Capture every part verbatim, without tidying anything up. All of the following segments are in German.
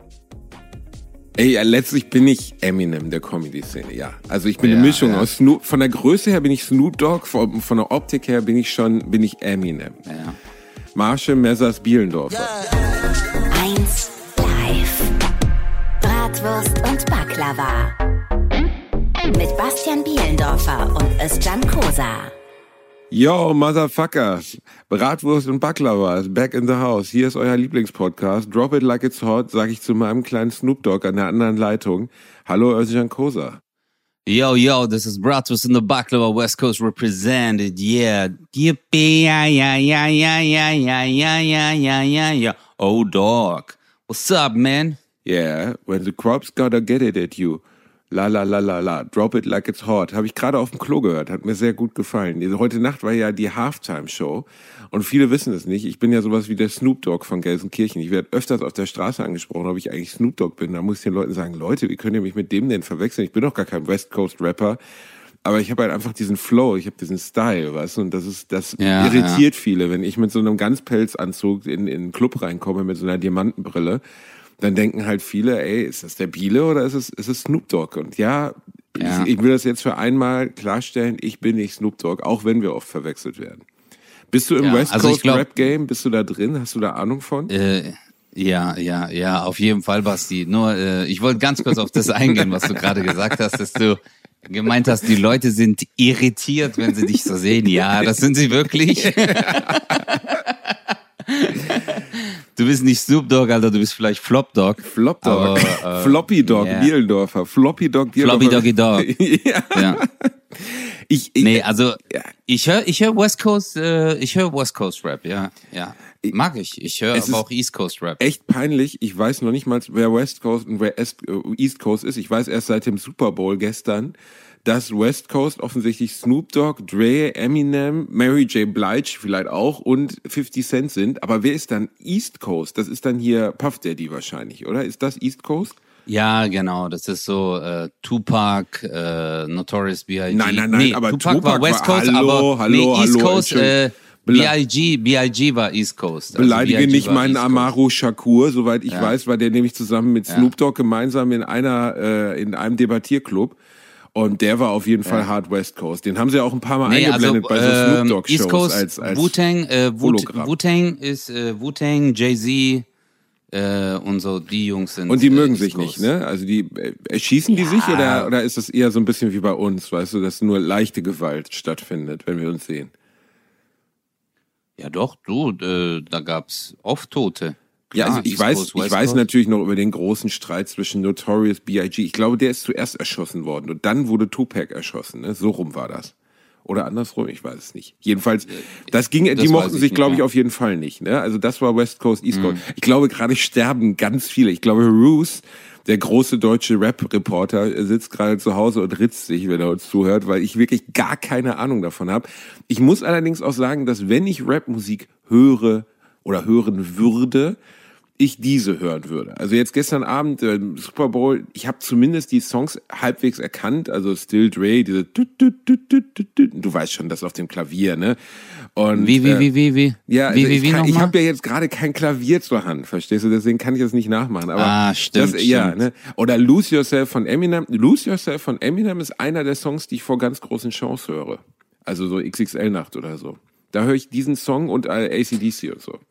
Ey, ja, letztlich bin ich Eminem der Comedy-Szene, ja. Also ich bin ja, eine Mischung ja. aus Snoop, von der Größe her bin ich Snoop Dogg, von, von der Optik her bin ich schon, bin ich Eminem. Ja. Marshall Messers Bielendorfer. Eins live. Bratwurst und Baklava. Mit Bastian Bielendorfer und Özcan Kosa. Yo, Motherfuckers. Bratwurst und Baklava ist back in the house. Hier ist euer Lieblingspodcast. Drop it like it's hot, sage ich zu meinem kleinen Snoop Dogg an der anderen Leitung. Hallo, Özcan Kosa. Yo, yo, this is Bratwurst and the Baklava, West Coast represented, yeah. Yippee, yeah, yeah, yeah, yeah, yeah, yeah, yeah, yeah, yeah, yeah, yeah. Oh, dog. What's up, man? Yeah, when the crops gotta get it at you. La la la la la, drop it like it's hot. Habe ich gerade auf dem Klo gehört, hat mir sehr gut gefallen. Heute Nacht war ja die Halftime-Show und viele wissen es nicht. Ich bin ja sowas wie der Snoop Dogg von Gelsenkirchen. Ich werde öfters auf der Straße angesprochen, ob ich eigentlich Snoop Dogg bin. Da muss ich den Leuten sagen, Leute, wie könnt ihr mich mit dem denn verwechseln? Ich bin doch gar kein West Coast Rapper. Aber ich habe halt einfach diesen Flow, ich habe diesen Style, weißt du, und das ist, das ja, irritiert ja. viele, wenn ich mit so einem Ganzpelzanzug in, in einen Club reinkomme mit so einer Diamantenbrille. Dann denken halt viele, ey, ist das der Biele oder ist es, ist es Snoop Dogg? Und ja, ja. Ich, ich will das jetzt für einmal klarstellen, ich bin nicht Snoop Dogg, auch wenn wir oft verwechselt werden. Bist du im Ja, West also Coast glaub, Rap Game? Bist du da drin? Hast du da Ahnung von? Äh, ja, ja, ja, auf jeden Fall, Basti. Nur, äh, ich wollte ganz kurz auf das eingehen, was du gerade gesagt hast, dass du gemeint hast, die Leute sind irritiert, wenn sie dich so sehen. Ja, das sind sie wirklich. Du bist nicht Snoop Dogg, Alter, du bist vielleicht Flop Dogg. Flop Dogg. Aber, äh, Floppy Dogg, yeah. Bielendorfer. Floppy Dogg, Bielendorfer. Floppy Doggy Dogg. ja. ja. Ich, ich, nee, also ja. ich höre ich hör West Coast, äh, ich höre West Coast Rap, ja, ja. Mag ich. Ich höre aber auch East Coast Rap. Echt peinlich. Ich weiß noch nicht mal, wer West Coast und wer East Coast ist. Ich weiß erst seit dem Super Bowl gestern, dass West Coast offensichtlich Snoop Dogg, Dre, Eminem, Mary J. Blige vielleicht auch und fifty Cent sind. Aber wer ist dann East Coast? Das ist dann hier Puff Daddy wahrscheinlich, oder? Ist das East Coast? Ja, genau. Das ist so äh, Tupac, äh, Notorious B I G Nein, nein, nein, nee, aber Tupac, Tupac war West war, Coast, hallo, aber hallo, nee, East hallo, Coast, äh, B I G, B I G war East Coast. Also Beleidige B I G nicht meinen East Amaru Shakur, soweit ich ja. weiß, war der nämlich zusammen mit ja. Snoop Dogg gemeinsam in einer, äh, in einem Debattierclub. Und der war auf jeden Fall ja. Hard West Coast. Den haben sie auch ein paar Mal nee, eingeblendet also, bei so Snoop Dogg Shows East Coast, als, als Wu-Tang, äh, Hologramm. Wu-Tang ist äh, Wu-Tang, Jay-Z äh, und so, die Jungs sind. Und die mögen äh, sich Coast. nicht, ne? Also die äh, schießen die ja. sich oder oder ist das eher so ein bisschen wie bei uns, weißt du, dass nur leichte Gewalt stattfindet, wenn wir uns sehen? Ja doch, du, äh, da gab's oft Tote. Ja, also ich East weiß, Coast, ich West weiß Coast. natürlich noch über den großen Streit zwischen Notorious B I G. Ich glaube, der ist zuerst erschossen worden und dann wurde Tupac erschossen. Ne? So rum war das. Oder andersrum, ich weiß es nicht. Jedenfalls, das ging, das die mochten ich sich, nicht, glaube ich, ja. auf jeden Fall nicht. Ne? Also das war West Coast, East Coast. Mhm. Ich glaube, gerade sterben ganz viele. Ich glaube, Roos, der große deutsche Rap-Reporter, sitzt gerade zu Hause und ritzt sich, wenn er uns zuhört, weil ich wirklich gar keine Ahnung davon habe. Ich muss allerdings auch sagen, dass wenn ich Rapmusik höre oder hören würde, ich diese hören würde. Also jetzt gestern Abend äh, Super Bowl, ich habe zumindest die Songs halbwegs erkannt, also Still Dre, diese du, du, du, du, du, du, du weißt schon, das auf dem Klavier, ne? Und Wie, wie, äh, wie, wie, wie? Ja, also wie, wie, ich, wie kann, ich nochmal? habe ja jetzt gerade kein Klavier zur Hand, verstehst du? Deswegen kann ich das nicht nachmachen. Aber Ah, stimmt, das, ja, stimmt. ne? Oder Lose Yourself von Eminem. Lose Yourself von Eminem ist einer der Songs, die ich vor ganz großen Shows höre. Also so X X L-Nacht oder so. Da höre ich diesen Song und äh, A C D C und so.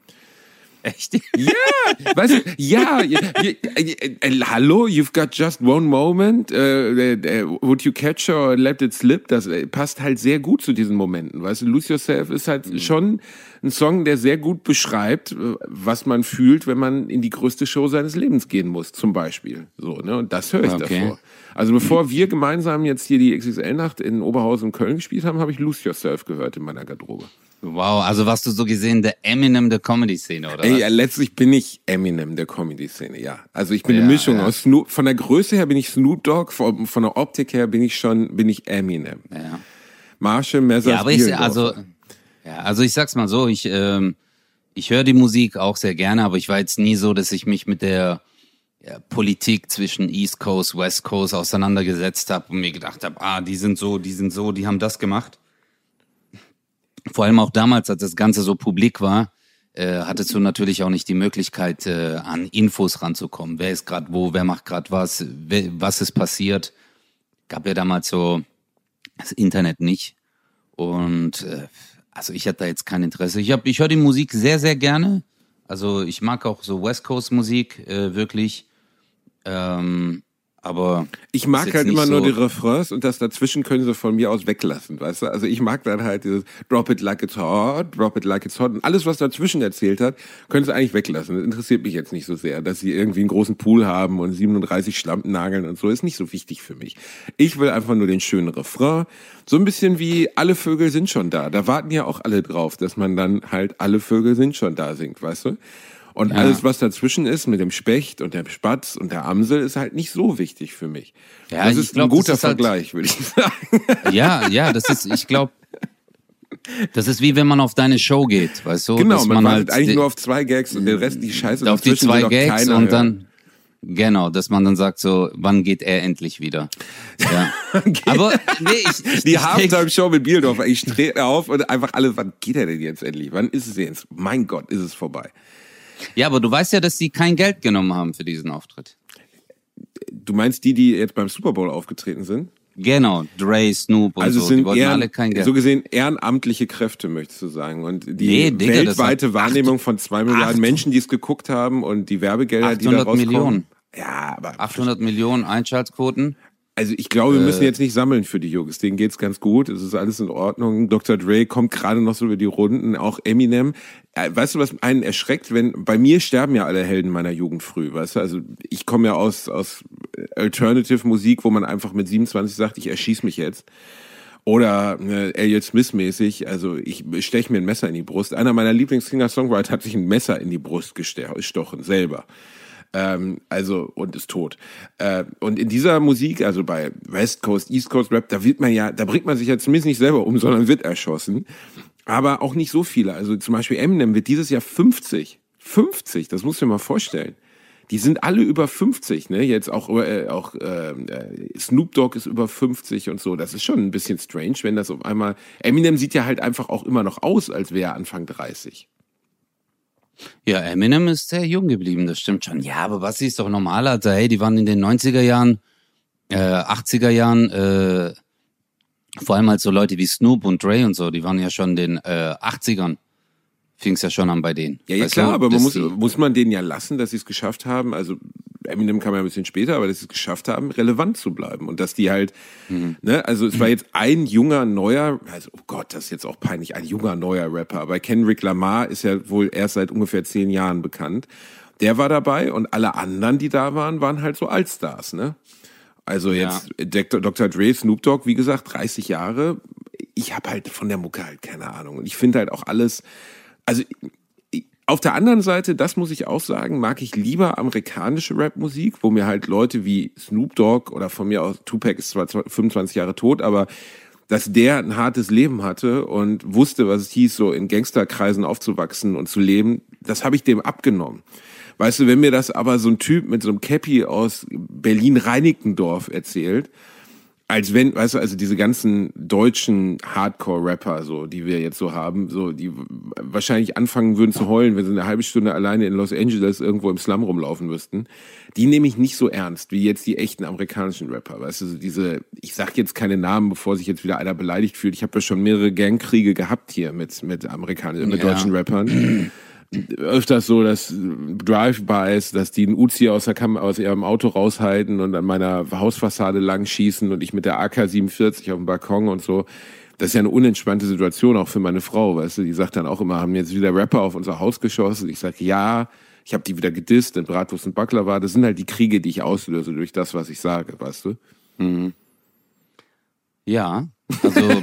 Echt? Ja, weißt du, ja, ja, ja, äh, hallo, you've got just one moment, äh, äh, would you catch or let it slip, das äh, passt halt sehr gut zu diesen Momenten, weißt du, Lose Yourself ist halt mhm. schon ein Song, der sehr gut beschreibt, was man fühlt, wenn man in die größte Show seines Lebens gehen muss, zum Beispiel, so, ne, und das höre ich okay. davor. Also bevor wir gemeinsam jetzt hier die X X L-Nacht in Oberhausen und Köln gespielt haben, habe ich Lose Yourself gehört in meiner Garderobe. Wow, also warst du so gesehen der Eminem der Comedy-Szene, oder Ey, was? ja, letztlich bin ich Eminem der Comedy-Szene, ja. Also ich bin Ja, eine Mischung ja. aus Snoop, von der Größe her bin ich Snoop Dogg, von, von der Optik her bin ich schon, bin ich Eminem. Ja. Marshall Messers Ja, aber ich, Bielendorfer. also, ja, also ich sag's mal so, ich, ähm, ich höre die Musik auch sehr gerne, aber ich war jetzt nie so, dass ich mich mit der ja, Politik zwischen East Coast, West Coast auseinandergesetzt habe und mir gedacht habe, ah, die sind so, die sind so, die haben das gemacht. Vor allem auch damals, als das Ganze so publik war, äh, hattest du natürlich auch nicht die Möglichkeit, äh, an Infos ranzukommen. Wer ist gerade wo, wer macht gerade was, wer, was ist passiert. Gab ja damals so das Internet nicht. Und äh, also ich hatte da jetzt kein Interesse. Ich hab, ich höre die Musik sehr, sehr gerne. Also ich mag auch so West Coast Musik, äh, wirklich. Ähm, aber ich mag halt immer so nur die Refrains und das dazwischen können sie von mir aus weglassen, weißt du? Also ich mag dann halt dieses Drop it like it's hot, Drop it like it's hot und alles, was dazwischen erzählt hat, können sie eigentlich weglassen. Das interessiert mich jetzt nicht so sehr, dass sie irgendwie einen großen Pool haben und siebenunddreißig Schlampen nageln und so, ist nicht so wichtig für mich. Ich will einfach nur den schönen Refrain, so ein bisschen wie Alle Vögel sind schon da. Da warten ja auch alle drauf, dass man dann halt Alle Vögel sind schon da singt, weißt du? Und ja. alles, was dazwischen ist, mit dem Specht und dem Spatz und der Amsel, ist halt nicht so wichtig für mich. Ja, das ist glaub, ein guter ist Vergleich, halt, würde ich sagen. Ja, ja, das ist, ich glaube, das ist wie wenn man auf deine Show geht, weißt du? Genau, man, man wartet halt eigentlich nur auf zwei Gags und den Rest, die Scheiße auf die zwei Gags und dann, genau, dass man dann sagt so, wann geht er endlich wieder? Ja. Aber, nee, ich, ich Die Halftime-Show mit Bieldorfer, ich drehe auf und einfach alle, wann geht er denn jetzt endlich? Wann ist es jetzt? Mein Gott, ist es vorbei. Ja, aber du weißt ja, dass sie kein Geld genommen haben für diesen Auftritt. Du meinst die, die jetzt beim Super Bowl aufgetreten sind? Genau, Dre, Snoop und also so, sind die wollten ehren, alle kein Geld. So gesehen ehrenamtliche Kräfte, möchtest du sagen. Und die nee, Digga, weltweite Wahrnehmung von zwei Milliarden Menschen, die es geguckt haben und die Werbegelder, die da rauskommen. achthundert Millionen. Ja, aber achthundert Millionen Einschaltquoten. Also ich glaube, wir müssen jetzt nicht sammeln für die Jungs. Denen geht's ganz gut. Es ist alles in Ordnung. Doktor Dre kommt gerade noch so über die Runden. Auch Eminem. Weißt du, was einen erschreckt? Wenn bei mir sterben ja alle Helden meiner Jugend früh. Weißt du, also ich komme ja aus aus Alternative Musik, wo man einfach mit siebenundzwanzig sagt, ich erschieß mich jetzt. Oder äh, Elliott Smith mäßig. Also ich steche mir ein Messer in die Brust. Einer meiner Lieblings-Singer-Songwriter hat sich ein Messer in die Brust gestochen selber. Ähm, also, und ist tot. Äh, und in dieser Musik, also bei West Coast, East Coast Rap, da wird man ja, da bringt man sich ja zumindest nicht selber um, sondern wird erschossen. Aber auch nicht so viele. Also zum Beispiel Eminem wird dieses Jahr fünfzig. fünfzig, das musst du dir mal vorstellen. Die sind alle über fünfzig, ne? Jetzt auch, äh, auch äh, Snoop Dogg ist über fünfzig und so. Das ist schon ein bisschen strange, wenn das auf einmal. Eminem sieht ja halt einfach auch immer noch aus, als wäre er Anfang dreißig. Ja, Eminem ist sehr jung geblieben, das stimmt schon. Ja, aber was ist doch normal, Alter? Hey, die waren in den neunziger Jahren, äh, achtziger Jahren, äh, vor allem halt so Leute wie Snoop und Dre und so, die waren ja schon in den äh, achtzigern. Fing es ja schon an bei denen. Ja, ja klar, du, aber man muss, muss man denen ja lassen, dass sie es geschafft haben, also Eminem kam ja ein bisschen später, aber dass sie es geschafft haben, relevant zu bleiben und dass die halt, mhm. ne, also es war jetzt ein junger, neuer, also oh Gott, das ist jetzt auch peinlich, ein junger, neuer Rapper, aber Kendrick Lamar ist ja wohl erst seit ungefähr zehn Jahren bekannt. Der war dabei und alle anderen, die da waren, waren halt so Altstars, ne? Also jetzt ja. Doktor Dre, Snoop Dogg, wie gesagt, dreißig Jahre. Ich habe halt von der Mucke halt keine Ahnung und ich finde halt auch alles. Also auf der anderen Seite, das muss ich auch sagen, mag ich lieber amerikanische Rapmusik, wo mir halt Leute wie Snoop Dogg oder von mir aus, Tupac ist zwar fünfundzwanzig Jahre tot, aber dass der ein hartes Leben hatte und wusste, was es hieß, so in Gangsterkreisen aufzuwachsen und zu leben, das habe ich dem abgenommen. Weißt du, wenn mir das aber so ein Typ mit so einem Cappy aus Berlin-Reinickendorf erzählt, als wenn, weißt du, also diese ganzen deutschen Hardcore-Rapper, so, die wir jetzt so haben, so, die wahrscheinlich anfangen würden zu heulen, wenn sie eine halbe Stunde alleine in Los Angeles irgendwo im Slum rumlaufen müssten, die nehme ich nicht so ernst, wie jetzt die echten amerikanischen Rapper, weißt du, so diese, ich sag jetzt keine Namen, bevor sich jetzt wieder einer beleidigt fühlt, ich habe ja schon mehrere Gangkriege gehabt hier mit, mit amerikanischen, mit ja. deutschen Rappern. Öfters so, dass Drive-Bys, dass die einen Uzi aus, der Kam- aus ihrem Auto raushalten und an meiner Hausfassade lang schießen und ich mit der A K siebenundvierzig auf dem Balkon und so. Das ist ja eine unentspannte Situation auch für meine Frau, weißt du. Die sagt dann auch immer, haben jetzt wieder Rapper auf unser Haus geschossen. Ich sage, ja, ich habe die wieder gedisst, in Bratwurst und Baklava. Das sind halt die Kriege, die ich auslöse durch das, was ich sage, weißt du. Mhm. Ja, also...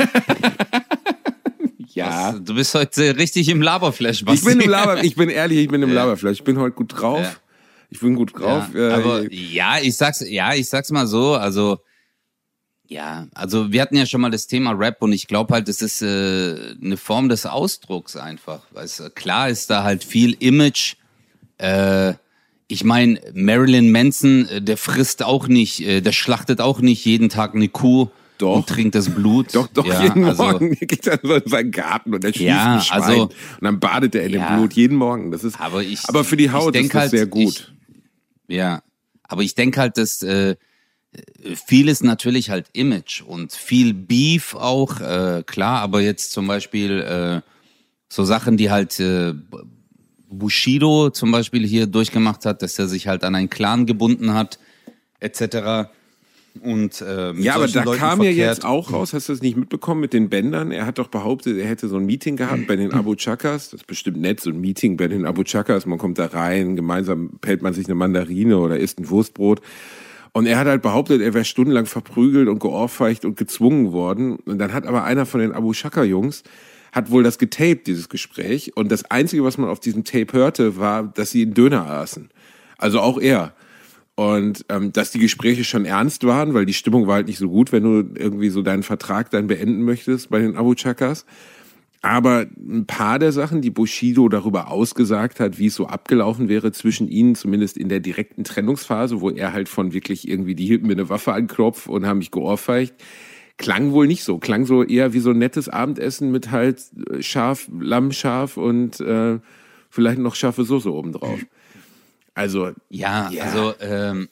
Ja. Was, du bist heute richtig im Laberflash, Basti. Ich bin im Laber, ich bin ehrlich, ich bin im ja. Laberflash. Ich bin heute gut drauf. Ja. Ich bin gut drauf. Ja, äh, aber ja, ich sag's, ja, ich sag's mal so, also ja, also wir hatten ja schon mal das Thema Rap und ich glaube halt, das ist äh, eine Form des Ausdrucks einfach. Weißt du, klar ist da halt viel Image. Äh, ich meine, Marilyn Manson, der frisst auch nicht, äh, der schlachtet auch nicht jeden Tag eine Kuh. doch. Und trinkt das Blut. Doch, doch, ja, jeden also, Morgen. Er geht dann so in seinen Garten und er schießt ja, ein Schwein. Also, und dann badet er in ja, dem Blut jeden Morgen. Das ist, aber, ich, aber für die Haut ist das halt, sehr gut. Ich, ja, aber ich denke halt, dass äh, vieles natürlich halt Image und viel Beef auch, äh, klar, aber jetzt zum Beispiel äh, so Sachen, die halt äh, Bushido zum Beispiel hier durchgemacht hat, dass er sich halt an einen Clan gebunden hat, et cetera. Und, äh, ja, aber da Leuten kam verkehrt. ja jetzt auch raus, hast du das nicht mitbekommen mit den Bändern? Er hat doch behauptet, er hätte so ein Meeting gehabt bei den Abu Chakas. Das ist bestimmt nett, so ein Meeting bei den Abu Chakas. Man kommt da rein, gemeinsam pellt man sich eine Mandarine oder isst ein Wurstbrot. Und er hat halt behauptet, er wäre stundenlang verprügelt und geohrfeigt und gezwungen worden. Und dann hat aber einer von den Abu Chaka-Jungs hat wohl das getaped, dieses Gespräch. Und das Einzige, was man auf diesem Tape hörte, war, dass sie einen Döner aßen. Also auch er. Und ähm, dass die Gespräche schon ernst waren, weil die Stimmung war halt nicht so gut, wenn du irgendwie so deinen Vertrag dann beenden möchtest bei den Abu Chakas. Aber ein paar der Sachen, die Bushido darüber ausgesagt hat, wie es so abgelaufen wäre zwischen ihnen, zumindest in der direkten Trennungsphase, wo er halt von wirklich irgendwie, die hielten mir eine Waffe an den Kopf und haben mich geohrfeigt, klang wohl nicht so. Klang so eher wie so ein nettes Abendessen mit halt Schaf, Lammschaf und äh, vielleicht noch scharfe Soße obendrauf. Also, ja, ja. also ähm,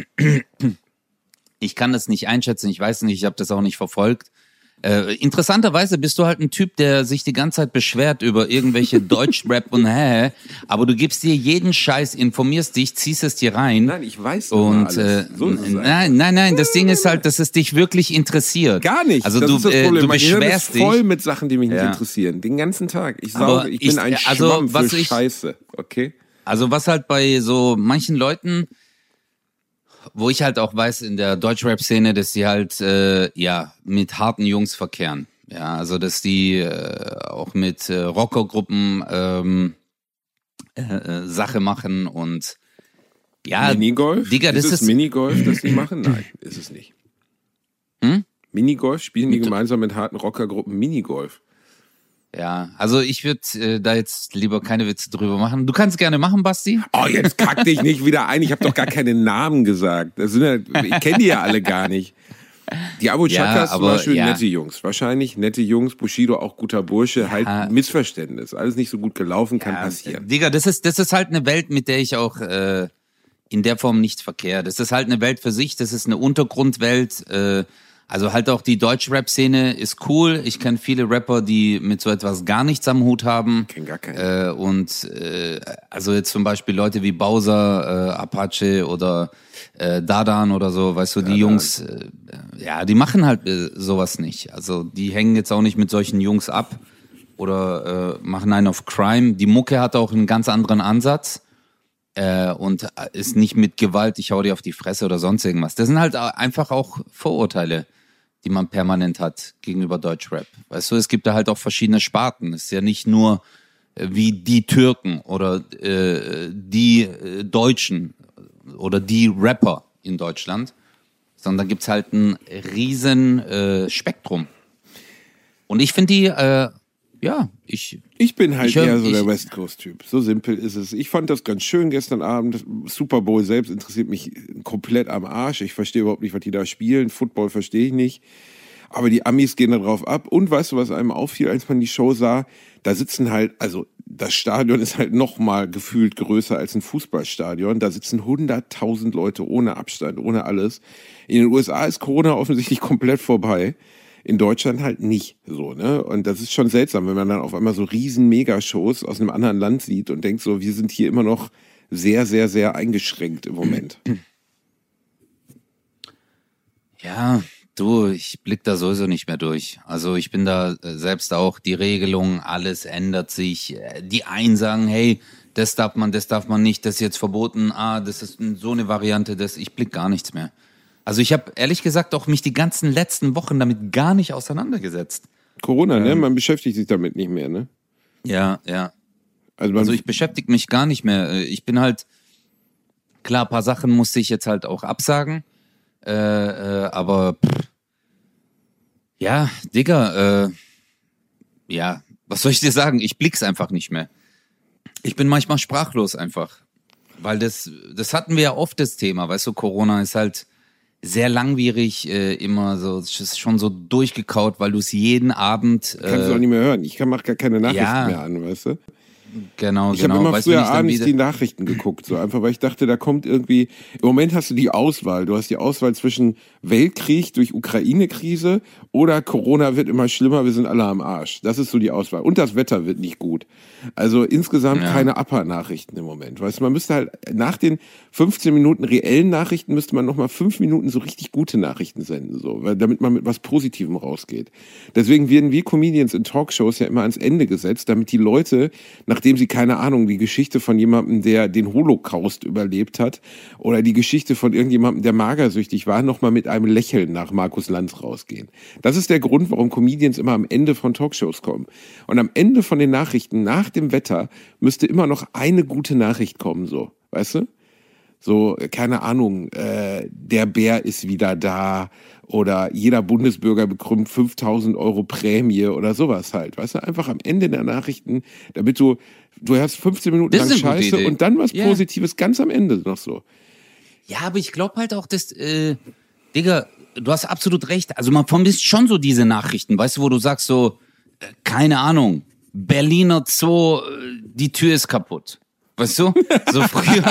ich kann das nicht einschätzen, ich weiß nicht, ich habe das auch nicht verfolgt. Äh, interessanterweise bist du halt ein Typ, der sich die ganze Zeit beschwert über irgendwelche Deutschrap und hä, aber du gibst dir jeden Scheiß, informierst dich, ziehst es dir rein. Nein, ich weiß und alles. Äh, so ist es nein, nein, nein, das Ding ist halt, dass es dich wirklich interessiert. Gar nicht. Also das du, ist das Problem. äh, du mein Gehirn beschwerst ist dich. voll mit Sachen, die mich nicht ja. interessieren. Den ganzen Tag. Ich Aber sauge, ich bin ich, ein also, Schwamm was für ich, Scheiße. Okay? Also was halt bei so manchen Leuten, wo ich halt auch weiß in der Deutschrap-Szene, dass die halt äh, ja mit harten Jungs verkehren. Ja, also dass die äh, auch mit äh, Rockergruppen ähm, äh, äh, Sache machen und ja, Minigolf? Digga, das ist es ist Minigolf, das die machen? Nein, ist es nicht. Hm? Minigolf? Spielen die gemeinsam mit harten Rockergruppen Minigolf? Ja, also ich würde äh, da jetzt lieber keine Witze drüber machen. Du kannst gerne machen, Basti. Oh, jetzt kack dich nicht wieder ein. Ich habe doch gar keine Namen gesagt. Das sind ja, ich kenne die ja alle gar nicht. Die Abu Chakas ja, zum Beispiel ja. nette Jungs. Wahrscheinlich nette Jungs. Bushido auch guter Bursche. Ja. Halt Missverständnis. Alles nicht so gut gelaufen, kann ja, passieren. Digga, das ist, das ist halt eine Welt, mit der ich auch äh, in der Form nicht verkehre. Das ist halt eine Welt für sich. Das ist eine Untergrundwelt. Äh, Also halt auch die Deutsch-Rap-Szene ist cool. Ich kenne viele Rapper, die mit so etwas gar nichts am Hut haben. Ich kenn gar keinen. Äh, und äh, also jetzt zum Beispiel Leute wie Bowser, äh, Apache oder äh, Dadan oder so, weißt du, die Dadan. Jungs, äh, ja, die machen halt äh, sowas nicht. Also die hängen jetzt auch nicht mit solchen Jungs ab oder äh, machen einen auf Crime. Die Mucke hat auch einen ganz anderen Ansatz. Äh, und ist nicht mit Gewalt, ich hau dir auf die Fresse oder sonst irgendwas. Das sind halt einfach auch Vorurteile, die man permanent hat gegenüber Deutschrap. Weißt du, es gibt da halt auch verschiedene Sparten. Es ist ja nicht nur äh, wie die Türken oder äh, die äh, Deutschen oder die Rapper in Deutschland, sondern gibt's halt ein riesen äh, Spektrum. Und ich finde die, äh, ja, ich... Ich bin halt ich hör, eher so ich, der West Coast-Typ. So simpel ist es. Ich fand das ganz schön gestern Abend. Super Bowl selbst interessiert mich komplett am Arsch. Ich verstehe überhaupt nicht, was die da spielen. Football verstehe ich nicht. Aber die Amis gehen da drauf ab. Und weißt du, was einem auffiel, als man die Show sah? Da sitzen halt, also das Stadion ist halt noch mal gefühlt größer als ein Fußballstadion. Da sitzen hunderttausend Leute ohne Abstand, ohne alles. In den U S A ist Corona offensichtlich komplett vorbei. In Deutschland halt nicht so, ne? Und das ist schon seltsam, wenn man dann auf einmal so riesen Megashows aus einem anderen Land sieht und denkt so, wir sind hier immer noch sehr, sehr, sehr eingeschränkt im Moment. Ja, du, ich blick da sowieso nicht mehr durch. Also ich bin da selbst auch, die Regelung, alles ändert sich. Die einen sagen, hey, das darf man, das darf man nicht, das ist jetzt verboten, ah, das ist so eine Variante, das, ich blick gar nichts mehr. Also ich habe ehrlich gesagt auch mich die ganzen letzten Wochen damit gar nicht auseinandergesetzt. Corona, ähm, ne? Man beschäftigt sich damit nicht mehr, ne? Ja, ja. Also, man also ich beschäftige mich gar nicht mehr. Ich bin halt, klar, ein paar Sachen musste ich jetzt halt auch absagen. Äh, äh, aber pff, ja, Digga, äh, ja, was soll ich dir sagen? Ich blick's einfach nicht mehr. Ich bin manchmal sprachlos einfach. Weil das, das hatten wir ja oft, das Thema, weißt du, Corona ist halt sehr langwierig, äh, immer so, es ist schon so durchgekaut, weil du es jeden Abend... Äh, Kannst du auch nicht mehr hören. Ich kann mach gar keine Nachrichten ja, mehr an, weißt du? Genau, ich genau. habe immer weißt früher du, abends die Nachrichten geguckt, so einfach, weil ich dachte, da kommt irgendwie, im Moment hast du die Auswahl, du hast die Auswahl zwischen Weltkrieg durch Ukraine-Krise oder Corona wird immer schlimmer, wir sind alle am Arsch. Das ist so die Auswahl. Und das Wetter wird nicht gut. Also insgesamt ja. keine Upper-Nachrichten im Moment. Weißt du, man müsste halt nach den fünfzehn Minuten reellen Nachrichten müsste man nochmal fünf Minuten so richtig gute Nachrichten senden, so, weil, damit man mit was Positivem rausgeht. Deswegen werden wir Comedians in Talkshows ja immer ans Ende gesetzt, damit die Leute, nachdem sie, keine Ahnung, die Geschichte von jemandem, der den Holocaust überlebt hat oder die Geschichte von irgendjemandem, der magersüchtig war, nochmal mit einem Lächeln nach Markus Lanz rausgehen. Das ist der Grund, warum Comedians immer am Ende von Talkshows kommen. Und am Ende von den Nachrichten, nach dem Wetter, müsste immer noch eine gute Nachricht kommen, so, weißt du? So, keine Ahnung, äh, der Bär ist wieder da oder jeder Bundesbürger bekommt fünftausend Euro Prämie oder sowas halt, weißt du? Einfach am Ende der Nachrichten, damit du, du hast fünfzehn Minuten lang Scheiße und dann was yeah. Positives ganz am Ende noch so. Ja, aber ich glaube halt auch, dass, äh, Digga, du hast absolut recht. Also man vermisst schon so diese Nachrichten, weißt du, wo du sagst so, äh, keine Ahnung, Berliner Zoo, die Tür ist kaputt. Weißt du? So früher,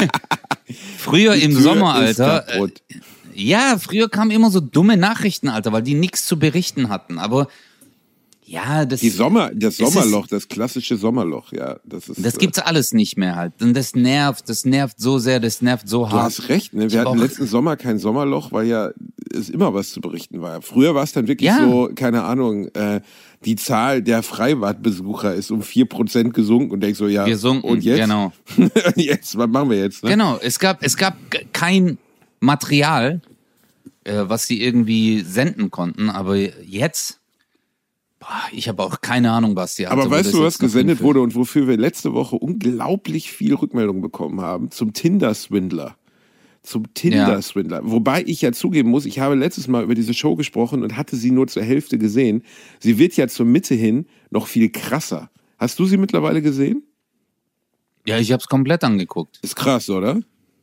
früher im Sommer, Alter. Äh, ja, früher kamen immer so dumme Nachrichten, Alter, weil die nichts zu berichten hatten. Aber ja, das die Sommer, das Sommerloch, ist, das klassische Sommerloch, ja, das ist. Das äh, gibt's alles nicht mehr halt. Und das nervt, das nervt so sehr, das nervt so du hart. Du hast recht, ne? Wir ich hatten letzten Sommer kein Sommerloch, weil ja es immer was zu berichten war. Früher war es dann wirklich ja. so, keine Ahnung, äh, die Zahl der Freibadbesucher ist um vier Prozent gesunken und denkst so, ja, gesunken, und jetzt? Genau. jetzt, was machen wir jetzt? Ne? Genau, es gab, es gab kein Material, äh, was sie irgendwie senden konnten, aber jetzt, boah, ich habe auch keine Ahnung, was sie Aber weißt du, was gesendet wurde und wofür wir letzte Woche unglaublich viel Rückmeldung bekommen haben? Zum Tinder-Swindler. Zum Tinder-Swindler. Ja. Wobei ich ja zugeben muss, ich habe letztes Mal über diese Show gesprochen und hatte sie nur zur Hälfte gesehen. Sie wird ja zur Mitte hin noch viel krasser. Hast du sie mittlerweile gesehen? Ja, ich habe es komplett angeguckt. Ist krass, oder?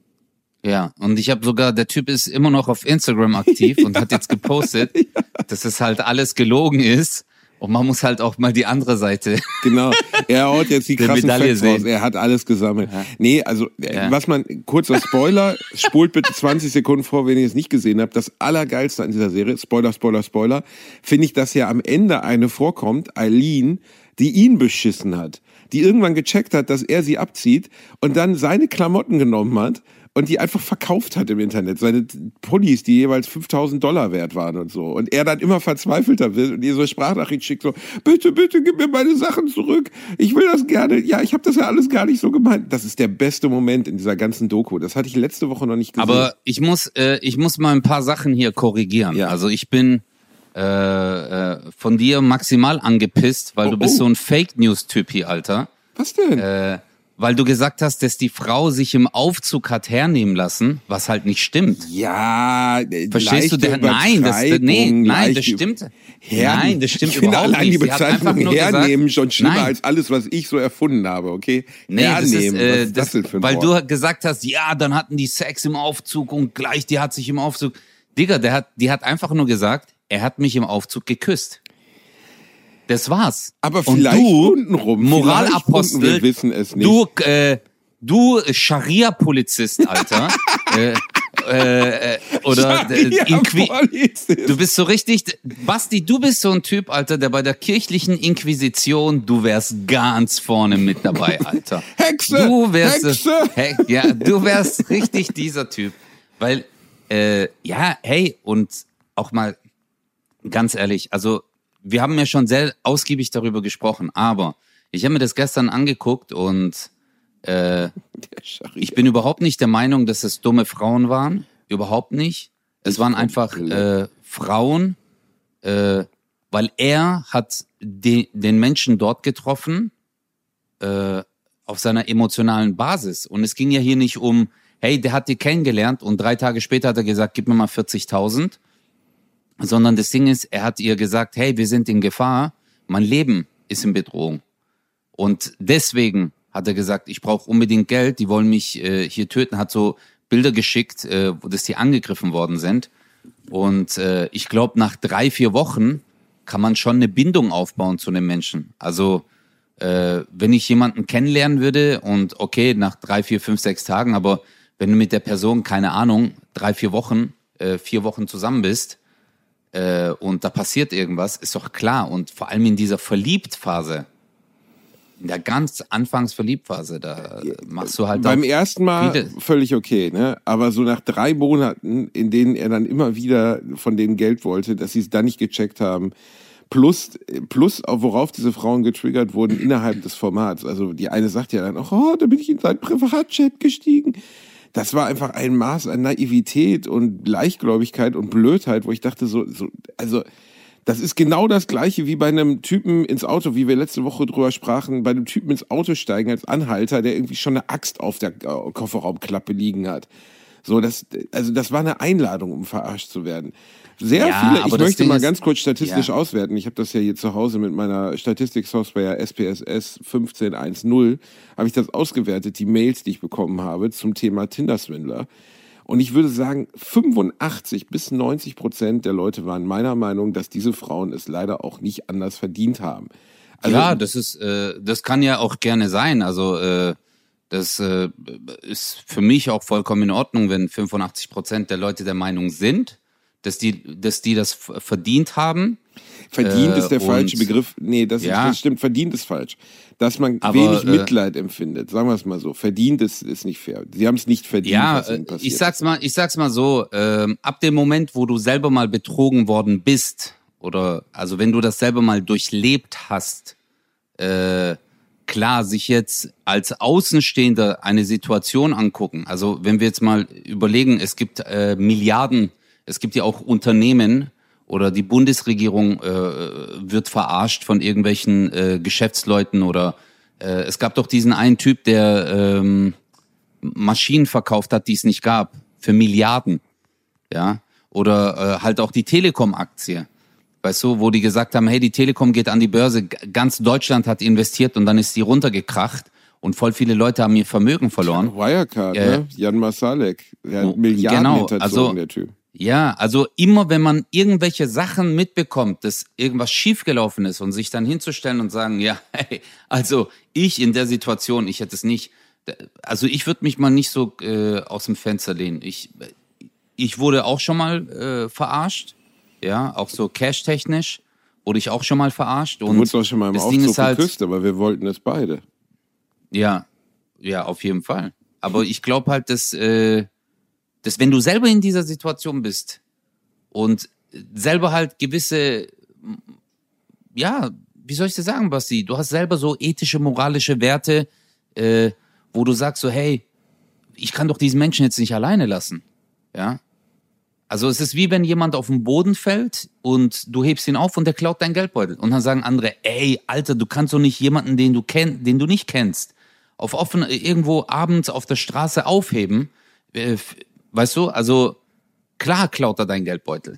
Ja, und ich habe sogar, der Typ ist immer noch auf Instagram aktiv ja. und hat jetzt gepostet, ja. dass es halt alles gelogen ist. Und man muss halt auch mal die andere Seite. Genau. Er haut jetzt die krassen Facts raus. Er hat alles gesammelt. Ja. Nee, also, ja. was man, kurzer Spoiler, spult bitte zwanzig Sekunden vor, wenn ihr es nicht gesehen habt. Das Allergeilste an dieser Serie, Spoiler, Spoiler, Spoiler, finde ich, dass ja am Ende eine vorkommt, Eileen, die ihn beschissen hat. Die irgendwann gecheckt hat, dass er sie abzieht und dann seine Klamotten genommen hat und die einfach verkauft hat im Internet. Seine Pullis, die jeweils fünftausend Dollar wert waren und so. Und er dann immer verzweifelter wird und ihr so Sprachnachricht schickt, so, bitte, bitte, gib mir meine Sachen zurück. Ich will das gerne. Ja, ich habe das ja alles gar nicht so gemeint. Das ist der beste Moment in dieser ganzen Doku. Das hatte ich letzte Woche noch nicht gesehen. Aber ich muss, äh, ich muss mal ein paar Sachen hier korrigieren. Ja. Also ich bin äh, äh, von dir maximal angepisst, weil oh, du bist oh. so ein Fake-News-Typ hier, Alter. Was denn? Äh, Weil du gesagt hast, dass die Frau sich im Aufzug hat hernehmen lassen, was halt nicht stimmt. Ja, verstehst du? Der, nein, das, nee, nein, das stimmt. Herren, nein, das stimmt ich finde überhaupt allein nicht. die Bezeichnung hernehmen gesagt, schon schlimmer nein. als alles, was ich so erfunden habe, okay? Nee, hernehmen, das ist, äh, was ist das, das denn für ein weil Wort? du gesagt hast, ja, dann hatten die Sex im Aufzug und gleich die hat sich im Aufzug. Digga, der hat, die hat einfach nur gesagt, er hat mich im Aufzug geküsst. Das war's. Aber vielleicht und du, untenrum. Moralapostel, wir wissen es nicht. Du, äh, du Scharia-Polizist, Alter. äh, äh, oder äh, Inqui du bist so richtig, Basti, du bist so ein Typ, Alter, der bei der kirchlichen Inquisition, du wärst ganz vorne mit dabei, Alter. Hexe! Du wärst, Hexe! He ja, du wärst richtig dieser Typ. Weil, äh, ja, hey, und auch mal ganz ehrlich, also wir haben ja schon sehr ausgiebig darüber gesprochen, aber ich habe mir das gestern angeguckt und äh, ich bin überhaupt nicht der Meinung, dass es dumme Frauen waren. Überhaupt nicht. Es waren einfach äh, Frauen, äh, weil er hat de den Menschen dort getroffen äh, auf seiner emotionalen Basis. Und es ging ja hier nicht um, hey, der hat die kennengelernt und drei Tage später hat er gesagt, gib mir mal vierzigtausend. Sondern das Ding ist, er hat ihr gesagt, hey, wir sind in Gefahr, mein Leben ist in Bedrohung. Und deswegen hat er gesagt, ich brauche unbedingt Geld, die wollen mich äh, hier töten, hat so Bilder geschickt, äh, wo dass die angegriffen worden sind. Und äh, ich glaube, nach drei, vier Wochen kann man schon eine Bindung aufbauen zu einem Menschen. Also äh, wenn ich jemanden kennenlernen würde und okay, nach drei, vier, fünf, sechs Tagen, aber wenn du mit der Person, keine Ahnung, drei, vier Wochen, äh, vier Wochen zusammen bist äh, und da passiert irgendwas, ist doch klar. Und vor allem in dieser Verliebtphase, in der ganz Anfangs-Verliebtphase, da machst du halt beim ersten Mal viele völlig okay, ne? Aber so nach drei Monaten, in denen er dann immer wieder von denen Geld wollte, dass sie es dann nicht gecheckt haben, plus, plus worauf diese Frauen getriggert wurden innerhalb des Formats. Also die eine sagt ja dann auch, oh, da bin ich in seinen Privatchat gestiegen. Das war einfach ein Maß an Naivität und Leichtgläubigkeit und Blödheit, wo ich dachte so, so also das ist genau das Gleiche wie bei einem Typen ins Auto, wie wir letzte Woche drüber sprachen, bei einem Typen ins Auto steigen als Anhalter, der irgendwie schon eine Axt auf der Kofferraumklappe liegen hat. So, das, also das war eine Einladung, um verarscht zu werden. Sehr ja, viele, ich möchte Ding mal ist, ganz kurz statistisch ja. auswerten. Ich habe das ja hier zu Hause mit meiner Statistiksoftware S P S S fünfzehn zehn, habe ich das ausgewertet, die Mails, die ich bekommen habe zum Thema Tinder-Swindler. Und ich würde sagen, fünfundachtzig bis neunzig Prozent der Leute waren meiner Meinung, dass diese Frauen es leider auch nicht anders verdient haben. Also, ja, das ist, äh, das kann ja auch gerne sein. Also äh, das äh, ist für mich auch vollkommen in Ordnung, wenn fünfundachtzig Prozent der Leute der Meinung sind, dass die, dass die das verdient haben. Verdient äh, ist der falsche Begriff. Nee, das, ja. ist, das stimmt, verdient ist falsch. Dass man Aber, wenig äh, Mitleid empfindet, sagen wir es mal so. Verdient ist, ist nicht fair. Sie haben es nicht verdient, ja, was ihnen passiert. Ich sag's mal, ich sag's mal so, ähm, ab dem Moment, wo du selber mal betrogen worden bist, oder also wenn du das selber mal durchlebt hast, äh, klar, sich jetzt als Außenstehender eine Situation angucken. Also wenn wir jetzt mal überlegen, es gibt äh, Milliarden, es gibt ja auch Unternehmen, oder die Bundesregierung äh, wird verarscht von irgendwelchen äh, Geschäftsleuten oder äh, es gab doch diesen einen Typ, der ähm, Maschinen verkauft hat, die es nicht gab, für Milliarden, ja, oder äh, halt auch die Telekom-Aktie, weißt du, wo die gesagt haben, hey, die Telekom geht an die Börse, ganz Deutschland hat investiert und dann ist die runtergekracht und voll viele Leute haben ihr Vermögen verloren. Wirecard, äh, ne? Jan Masalek, der hat Milliarden genau, hinterzogen, also, der Typ. Ja, also immer wenn man irgendwelche Sachen mitbekommt, dass irgendwas schiefgelaufen ist und sich dann hinzustellen und sagen, ja, hey, also ich in der Situation, ich hätte es nicht, also ich würde mich mal nicht so äh, aus dem Fenster lehnen. Ich, ich wurde auch schon mal äh, verarscht, ja, auch so cash-technisch wurde ich auch schon mal verarscht. Und du wurdest auch schon mal im Aufzug halt, geküsst, aber wir wollten es beide. Ja, ja, auf jeden Fall. Aber ich glaube halt, dass... Äh, dass wenn du selber in dieser Situation bist und selber halt gewisse, ja, wie soll ich das sagen, Basti? Du hast selber so ethische, moralische Werte, äh, wo du sagst so, hey, ich kann doch diesen Menschen jetzt nicht alleine lassen, ja? Also es ist wie wenn jemand auf den Boden fällt und du hebst ihn auf und der klaut dein Geldbeutel. Und dann sagen andere, ey, Alter, du kannst doch nicht jemanden, den du kennst, den du nicht kennst, auf offen irgendwo abends auf der Straße aufheben, äh, weißt du, also klar klaut er dein Geldbeutel.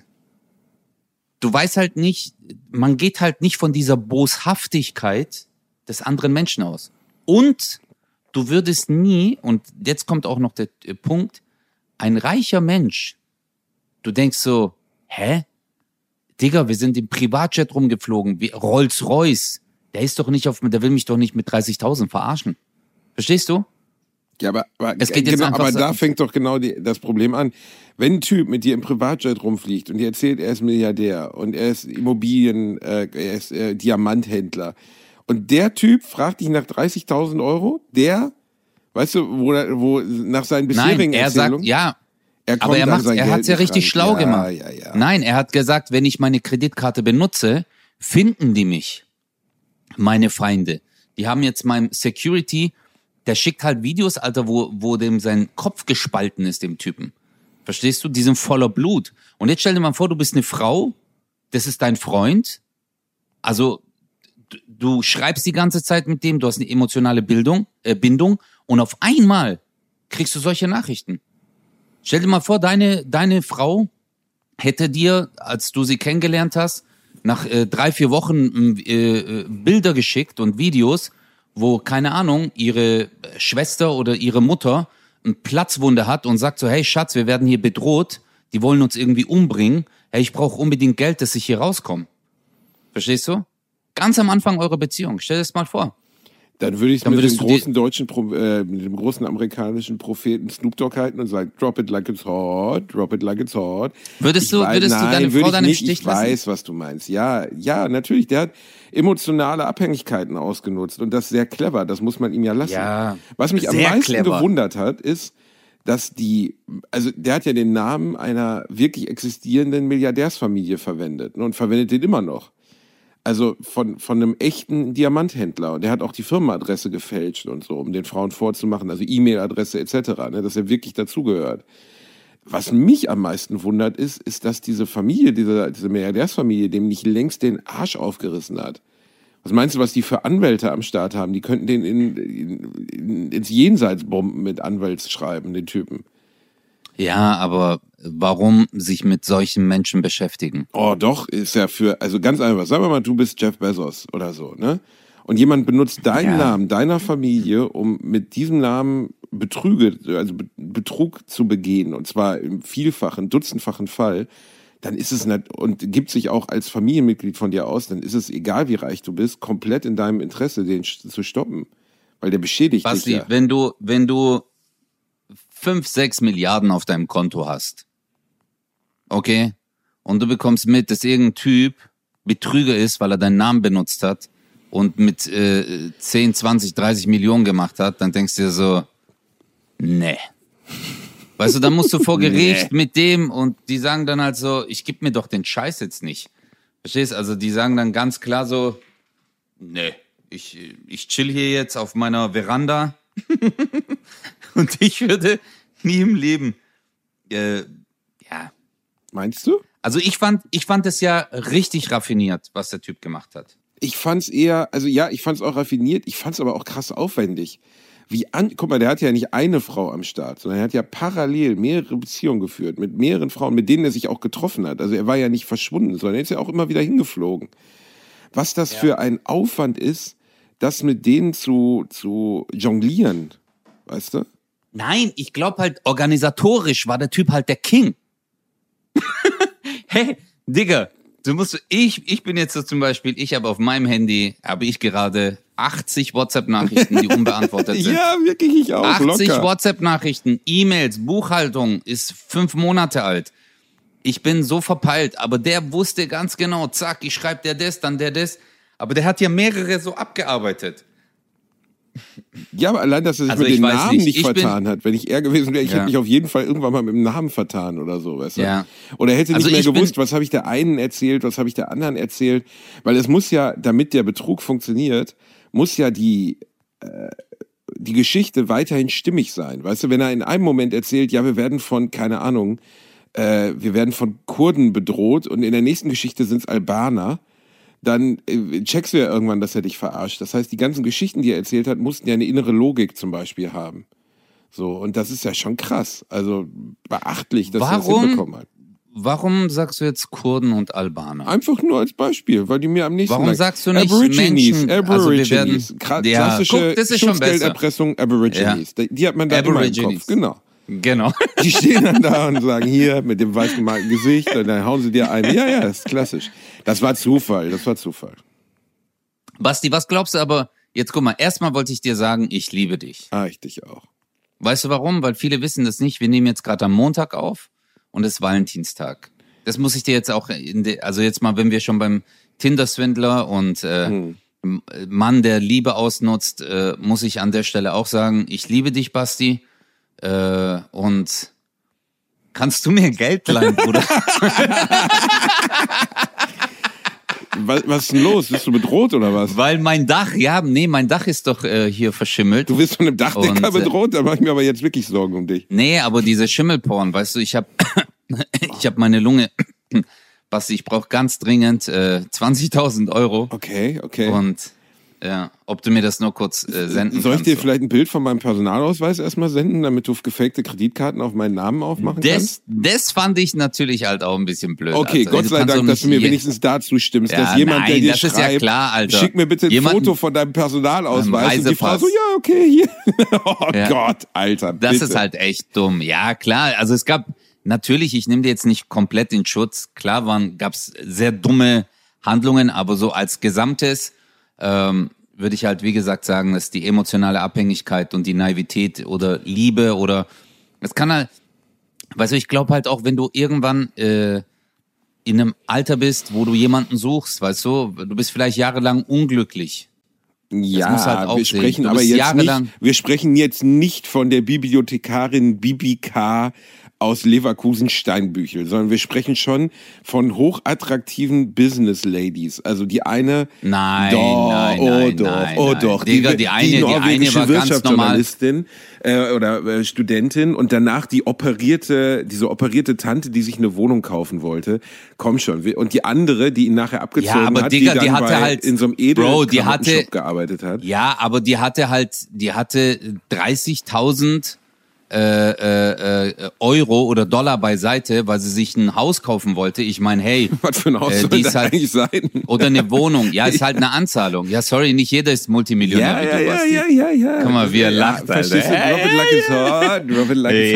Du weißt halt nicht, man geht halt nicht von dieser Boshaftigkeit des anderen Menschen aus. Und du würdest nie, und jetzt kommt auch noch der Punkt, ein reicher Mensch, du denkst so, hä? Digga, wir sind im Privatjet rumgeflogen, wie Rolls-Royce, der ist doch nicht auf, der will mich doch nicht mit dreißigtausend verarschen. Verstehst du? Ja, aber, aber, es geht jetzt genau, aber so, da fängt doch genau die, das Problem an. Wenn ein Typ mit dir im Privatjet rumfliegt und dir erzählt, er ist Milliardär und er ist Immobilien, äh, er ist äh, Diamanthändler und der Typ fragt dich nach dreißigtausend Euro, der, weißt du, wo, wo nach seinen bisherigen Nein, er Erzählungen... sagt, ja, er aber er, macht, er hat es ja richtig ran. schlau ja, gemacht. Ja, ja. Nein, er hat gesagt, wenn ich meine Kreditkarte benutze, finden die mich, meine Feinde. Die haben jetzt meinem Security... Der schickt halt Videos, Alter, wo, wo dem sein Kopf gespalten ist, dem Typen. Verstehst du? Die sind voller Blut. Und jetzt stell dir mal vor, du bist eine Frau, das ist dein Freund. Also, du, du schreibst die ganze Zeit mit dem, du hast eine emotionale Bildung, äh, Bindung und auf einmal kriegst du solche Nachrichten. Stell dir mal vor, deine, deine Frau hätte dir, als du sie kennengelernt hast, nach äh, drei, vier Wochen äh, Bilder geschickt und Videos, wo, keine Ahnung, ihre Schwester oder ihre Mutter eine Platzwunde hat und sagt so, hey Schatz, wir werden hier bedroht, die wollen uns irgendwie umbringen, hey, ich brauche unbedingt Geld, dass ich hier rauskomme. Verstehst du? Ganz am Anfang eurer Beziehung, stell dir das mal vor. Dann würde ich es mit dem großen deutschen, äh, mit dem großen amerikanischen Propheten Snoop Dogg halten und sagen, drop it like it's hot, drop it like it's hot. Würdest du, weiß, würdest nein, du deine würd Frau dann im nicht, Stich ich lassen? Ich weiß, was du meinst. Ja, ja, natürlich. Der hat emotionale Abhängigkeiten ausgenutzt und das sehr clever. Das muss man ihm ja lassen. Ja, was mich am meisten clever. gewundert hat, ist, dass die, also der hat ja den Namen einer wirklich existierenden Milliardärsfamilie verwendet und verwendet den immer noch. Also von, von einem echten Diamanthändler. Und der hat auch die Firmenadresse gefälscht und so, um den Frauen vorzumachen, also E-Mail-Adresse et cetera, ne, dass er wirklich dazugehört. Was mich am meisten wundert ist, ist, dass diese Familie, diese, diese Milliardärsfamilie, dem nicht längst den Arsch aufgerissen hat. Was meinst du, was die für Anwälte am Start haben? Die könnten den in, in, in, ins Jenseits bomben mit Anwaltsschreiben, den Typen. Ja, aber warum sich mit solchen Menschen beschäftigen? Oh, doch, ist ja für, also ganz einfach, sagen wir mal, du bist Jeff Bezos oder so, ne? Und jemand benutzt deinen ja. Namen, deiner Familie, um mit diesem Namen Betrüge, also Betrug zu begehen, und zwar im vielfachen, dutzendfachen Fall, dann ist es nicht, und gibt sich auch als Familienmitglied von dir aus, dann ist es, egal wie reich du bist, komplett in deinem Interesse, den zu stoppen. Weil der beschädigt Basti, dich ja. wenn du, wenn du fünf, sechs Milliarden auf deinem Konto hast, okay, und du bekommst mit, dass irgendein Typ Betrüger ist, weil er deinen Namen benutzt hat und mit äh, zehn, zwanzig, dreißig Millionen gemacht hat, dann denkst du dir so, nee. Weißt du, dann musst du vor Gericht nee. mit dem und die sagen dann halt so, ich geb mir doch den Scheiß jetzt nicht. Verstehst? Also die sagen dann ganz klar so, nee, ich, ich chill hier jetzt auf meiner Veranda und ich würde nie im Leben, äh, ja. Meinst du? Also ich fand, ich fand es ja richtig raffiniert, was der Typ gemacht hat. Ich fand's eher, also ja, ich fand's auch raffiniert, ich fand's aber auch krass aufwendig. Wie an, guck mal, der hat ja nicht eine Frau am Start, sondern er hat ja parallel mehrere Beziehungen geführt mit mehreren Frauen, mit denen er sich auch getroffen hat. Also er war ja nicht verschwunden, sondern er ist ja auch immer wieder hingeflogen. Was das ja. für ein Aufwand ist, das mit denen zu, zu jonglieren, weißt du? Nein, ich glaube halt, organisatorisch war der Typ halt der King. Hey, Digga, du musst, ich, ich bin jetzt so zum Beispiel, ich habe auf meinem Handy, habe ich gerade achtzig WhatsApp-Nachrichten, die unbeantwortet sind. Ja, wirklich, ich auch, achtzig locker. WhatsApp-Nachrichten, E-Mails, Buchhaltung ist fünf Monate alt. Ich bin so verpeilt, aber der wusste ganz genau, zack, ich schreibe der das, dann der das. Aber der hat ja mehrere so abgearbeitet. Ja, aber allein, dass er sich also mit dem Namen nicht, nicht ich vertan bin, hat. Wenn ich er gewesen wäre, ich ja. hätte mich auf jeden Fall irgendwann mal mit dem Namen vertan oder so, weißt du? Ja. Oder hätte nicht also mehr gewusst, bin, was habe ich der einen erzählt, was habe ich der anderen erzählt. Weil es muss ja, damit der Betrug funktioniert, muss ja die, äh, die Geschichte weiterhin stimmig sein. Weißt du, wenn er in einem Moment erzählt, ja, wir werden von, keine Ahnung, äh, wir werden von Kurden bedroht und in der nächsten Geschichte sind es Albaner, dann äh, checkst du ja irgendwann, dass er dich verarscht. Das heißt, die ganzen Geschichten, die er erzählt hat, mussten ja eine innere Logik zum Beispiel haben. So, und das ist ja schon krass. Also beachtlich, dass warum, er das hinbekommen hat. Warum sagst du jetzt Kurden und Albaner? Einfach nur als Beispiel, weil die mir am nächsten Warum lang, sagst du nicht Aborigines, Menschen, Aborigines, also wir werden, ja, klassische guck, Schutzgelderpressung Aborigines. Ja. Die hat man da immer im Kopf, genau. Genau. Die stehen dann da und sagen, hier, mit dem weiß gemalten Gesicht, und dann hauen sie dir ein. Ja, ja, das ist klassisch. Das war Zufall, das war Zufall. Basti, was glaubst du aber, jetzt guck mal, erstmal wollte ich dir sagen, ich liebe dich. Ah, ich dich auch. Weißt du warum? Weil viele wissen das nicht. Wir nehmen jetzt gerade am Montag auf und es ist Valentinstag. Das muss ich dir jetzt auch, in de, also jetzt mal, wenn wir schon beim Tinder-Swindler und äh, hm. Mann, der Liebe ausnutzt, äh, muss ich an der Stelle auch sagen, ich liebe dich, Basti. Äh, und kannst du mir Geld leihen, Bruder? was, was ist denn los? Bist du bedroht oder was? Weil mein Dach, ja, nee, mein Dach ist doch äh, hier verschimmelt. Du bist von einem Dachdecker und, bedroht? Da mache ich mir aber jetzt wirklich Sorgen um dich. Nee, aber diese Schimmelporn, weißt du, ich habe ich hab meine Lunge, Basti, ich brauche ganz dringend äh, zwanzigtausend Euro. Okay, okay. Und Ja, ob du mir das nur kurz äh, senden Soll ich kannst. dir vielleicht ein Bild von meinem Personalausweis erstmal senden, damit du gefakte Kreditkarten auf meinen Namen aufmachen das, kannst? Das fand ich natürlich halt auch ein bisschen blöd. Okay, Alter. Gott Du sei kannst Dank, doch dass du mir nicht je- wenigstens dazu stimmst, Ja, dass jemand, nein, der dir das ist schreibt, ja klar, Alter. schick mir bitte ein Jemand- Foto von deinem Personalausweis Einem und die Frau Reisepass. so, ja, okay, hier. Oh Ja. Gott, Alter, Das bitte. ist halt echt dumm. Ja, klar. Also es gab natürlich, ich nehme dir jetzt nicht komplett in Schutz. Klar waren, gab's sehr dumme Handlungen, aber so als Gesamtes ähm, würde ich halt, wie gesagt, sagen, dass die emotionale Abhängigkeit und die Naivität oder Liebe oder es kann halt, weißt du, ich glaube halt auch, wenn du irgendwann äh, in einem Alter bist, wo du jemanden suchst, weißt du, du bist vielleicht jahrelang unglücklich. Ja, muss halt auch wir sehen. sprechen Du aber bist jetzt jahrelang- nicht, wir sprechen jetzt nicht von der Bibliothekarin Bibi K. aus Leverkusen-Steinbüchel, sondern wir sprechen schon von hochattraktiven Business Ladies. Also die eine, Nein, doch, nein, oh nein, doch, nein, oh nein. doch, Digga, die eine- die eine norwegische war ganz normal. Wirtschaftsjournalistin äh, oder äh, Studentin und danach die operierte, diese operierte Tante, die sich eine Wohnung kaufen wollte. Komm schon. wir- Und die andere, die ihn nachher abgezogen Ja, aber hat, Digga, die dann die hatte bei, halt- in so einem Bro, die hatte- Edel-Klamottenshop gearbeitet hat. Ja, aber die hatte halt, die hatte dreißigtausend äh, äh, äh, Euro oder Dollar beiseite, weil sie sich ein Haus kaufen wollte. Ich meine, hey, Was für ein Haus äh, soll die das ist halt, eigentlich sein? oder eine Wohnung. Ja, ist halt eine Anzahlung. Ja, sorry, nicht jeder ist Multimillionär Ja, wie ja, du, ja, Basti. ja, ja, ja. Guck mal, wie er ja, lacht, Alter. Verstehst du? Drop it like it's hot. Drop it like it's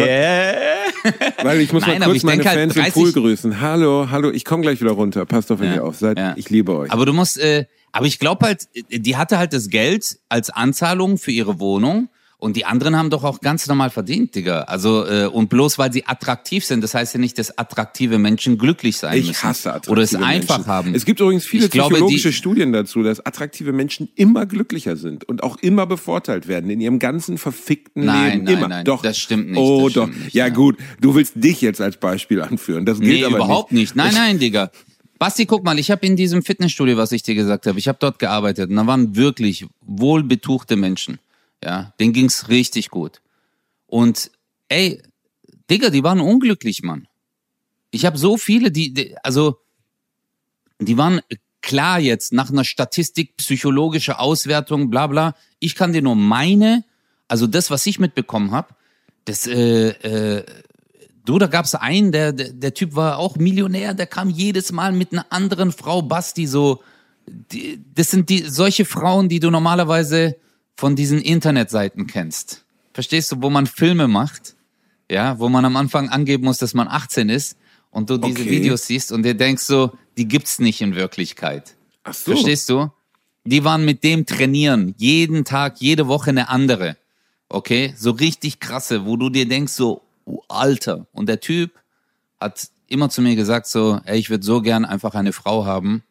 hot. Weil ich muss Nein, mal aber kurz ich meine denk halt Fans im dreißig Pool grüßen. Hallo, hallo, ich komme gleich wieder runter. Passt auf, wenn Ja, ihr auf seid. ja. Ich liebe euch. Aber du musst, äh, aber ich glaube halt, die hatte halt das Geld als Anzahlung für ihre Wohnung. Und die anderen haben doch auch ganz normal verdient, Digga. Also, äh, und bloß weil sie attraktiv sind, das heißt ja nicht, dass attraktive Menschen glücklich sein müssen. Ich hasse attraktive Oder es Menschen. einfach haben. Es gibt übrigens viele Ich glaube, psychologische die- Studien dazu, dass attraktive Menschen immer glücklicher sind und auch immer bevorteilt werden in ihrem ganzen verfickten Nein, Leben. nein, immer. nein, Doch. das stimmt nicht, Oh, das doch. stimmt nicht, ja, ja. gut. Du willst dich jetzt als Beispiel anführen. Das gilt Nee, aber überhaupt nicht. nicht. Nein, nein, Digga. Basti, guck mal, ich habe in diesem Fitnessstudio, was ich dir gesagt habe, ich habe dort gearbeitet und da waren wirklich wohlbetuchte Menschen. Ja, denen ging's richtig gut. Und ey, Digga, die waren unglücklich, Mann. Ich habe so viele, die, die, also, die waren klar jetzt nach einer Statistik, psychologische Auswertung, bla bla. Ich kann dir nur meine, also das, was ich mitbekommen habe, das, äh, äh, du, da gab's einen, der, der, der Typ war auch Millionär, der kam jedes Mal mit einer anderen Frau, Basti, so, die, das sind die, solche Frauen, die du normalerweise von diesen Internetseiten kennst. Verstehst du, wo man Filme macht, ja, wo man am Anfang angeben muss, dass man achtzehn ist und du diese Okay. Videos siehst und dir denkst so, die gibt's nicht in Wirklichkeit. Ach so. Verstehst du? Die waren mit dem trainieren, jeden Tag, jede Woche eine andere. Okay? So richtig krasse, wo du dir denkst so, oh, Alter. Und der Typ hat immer zu mir gesagt so, ey, ich würde so gern einfach eine Frau haben,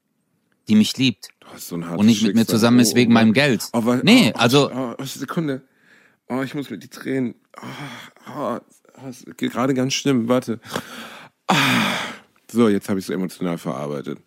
die mich liebt. Du hast so ein hartes Und nicht mit mir Schicksal. zusammen ist Oh, wegen oh, meinem Mann. Geld. Oh, wa- Nee, oh, also- Oh, oh, Sekunde. Oh, ich muss mit die Tränen. Oh, oh, das geht gerade ganz schlimm. Warte. Ah. So, jetzt habe ich es emotional verarbeitet.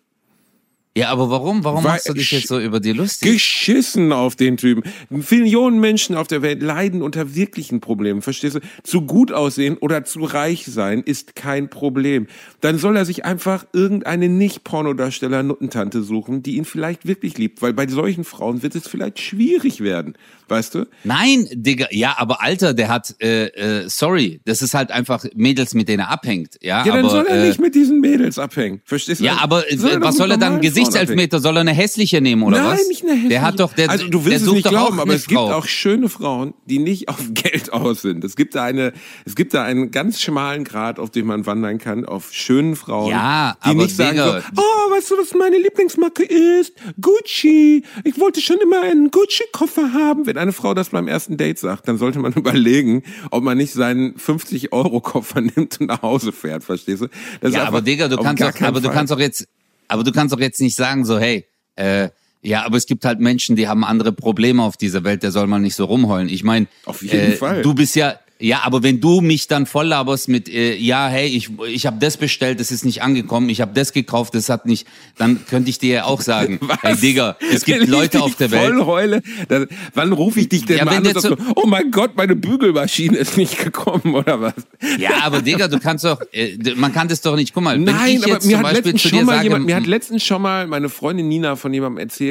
Ja, aber warum? Warum Weil machst du dich ich- jetzt so über die lustig? Geschissen auf den Typen. Millionen Menschen auf der Welt leiden unter wirklichen Problemen. Verstehst du? Zu gut aussehen oder zu reich sein ist kein Problem. Dann soll er sich einfach irgendeine Nicht-Pornodarsteller-Nuttentante suchen, die ihn vielleicht wirklich liebt. Weil bei solchen Frauen wird es vielleicht schwierig werden. Weißt du? Nein, Digga, ja, aber Alter, der hat, äh, äh, sorry, das ist halt einfach Mädels, mit denen er abhängt. Ja, Ja, dann aber, soll er äh, nicht mit diesen Mädels abhängen. Verstehst du? Ja, aber äh, Soll er doch was mit soll er dann? normalen Frauen Gesichtselfmeter? Soll er eine hässliche nehmen oder Nein, was? nicht eine hässliche. Der hat doch, der, also du der willst es sucht nicht doch glauben, auch aber eine es gibt Frau. auch schöne Frauen, die nicht auf Geld aus sind. Es gibt da eine, es gibt da einen ganz schmalen Grad, auf dem man wandern kann, auf schönen Frauen, Ja, die aber nicht sagen Digga, so, oh, weißt du, was meine Lieblingsmarke ist? Gucci. Ich wollte schon immer einen Gucci-Koffer haben. Wenn eine Frau das beim ersten Date sagt, dann sollte man überlegen, ob man nicht seinen fünfzig-Euro-Koffer nimmt und nach Hause fährt, verstehst du? Das ist Ja, aber einfach Digga, du auf kannst gar doch, keinen aber du Fall. kannst doch jetzt, aber du kannst doch jetzt nicht sagen so, hey, äh, ja, aber es gibt halt Menschen, die haben andere Probleme auf dieser Welt, der soll man nicht so rumheulen. Ich meine, Auf jeden äh, Fall. du bist ja, ja, aber wenn du mich dann voll laberst mit, äh, ja, hey, ich, ich habe das bestellt, das ist nicht angekommen, ich habe das gekauft, das hat nicht, dann könnte ich dir ja auch sagen, hey Digga, es gibt Wenn ich Leute dich auf der voll Welt. heule, dann, wann rufe ich dich denn Ja, mal wenn an der und sag so, oh mein Gott, meine Bügelmaschine ist nicht gekommen, oder was? Ja, aber Digga, du kannst doch, äh, man kann das doch nicht, guck mal, wenn Nein, ich aber jetzt mir zum hat Beispiel letztens zu schon dir mal sage, jemand, mir hat letztens schon mal meine Freundin Nina von jemandem erzählt,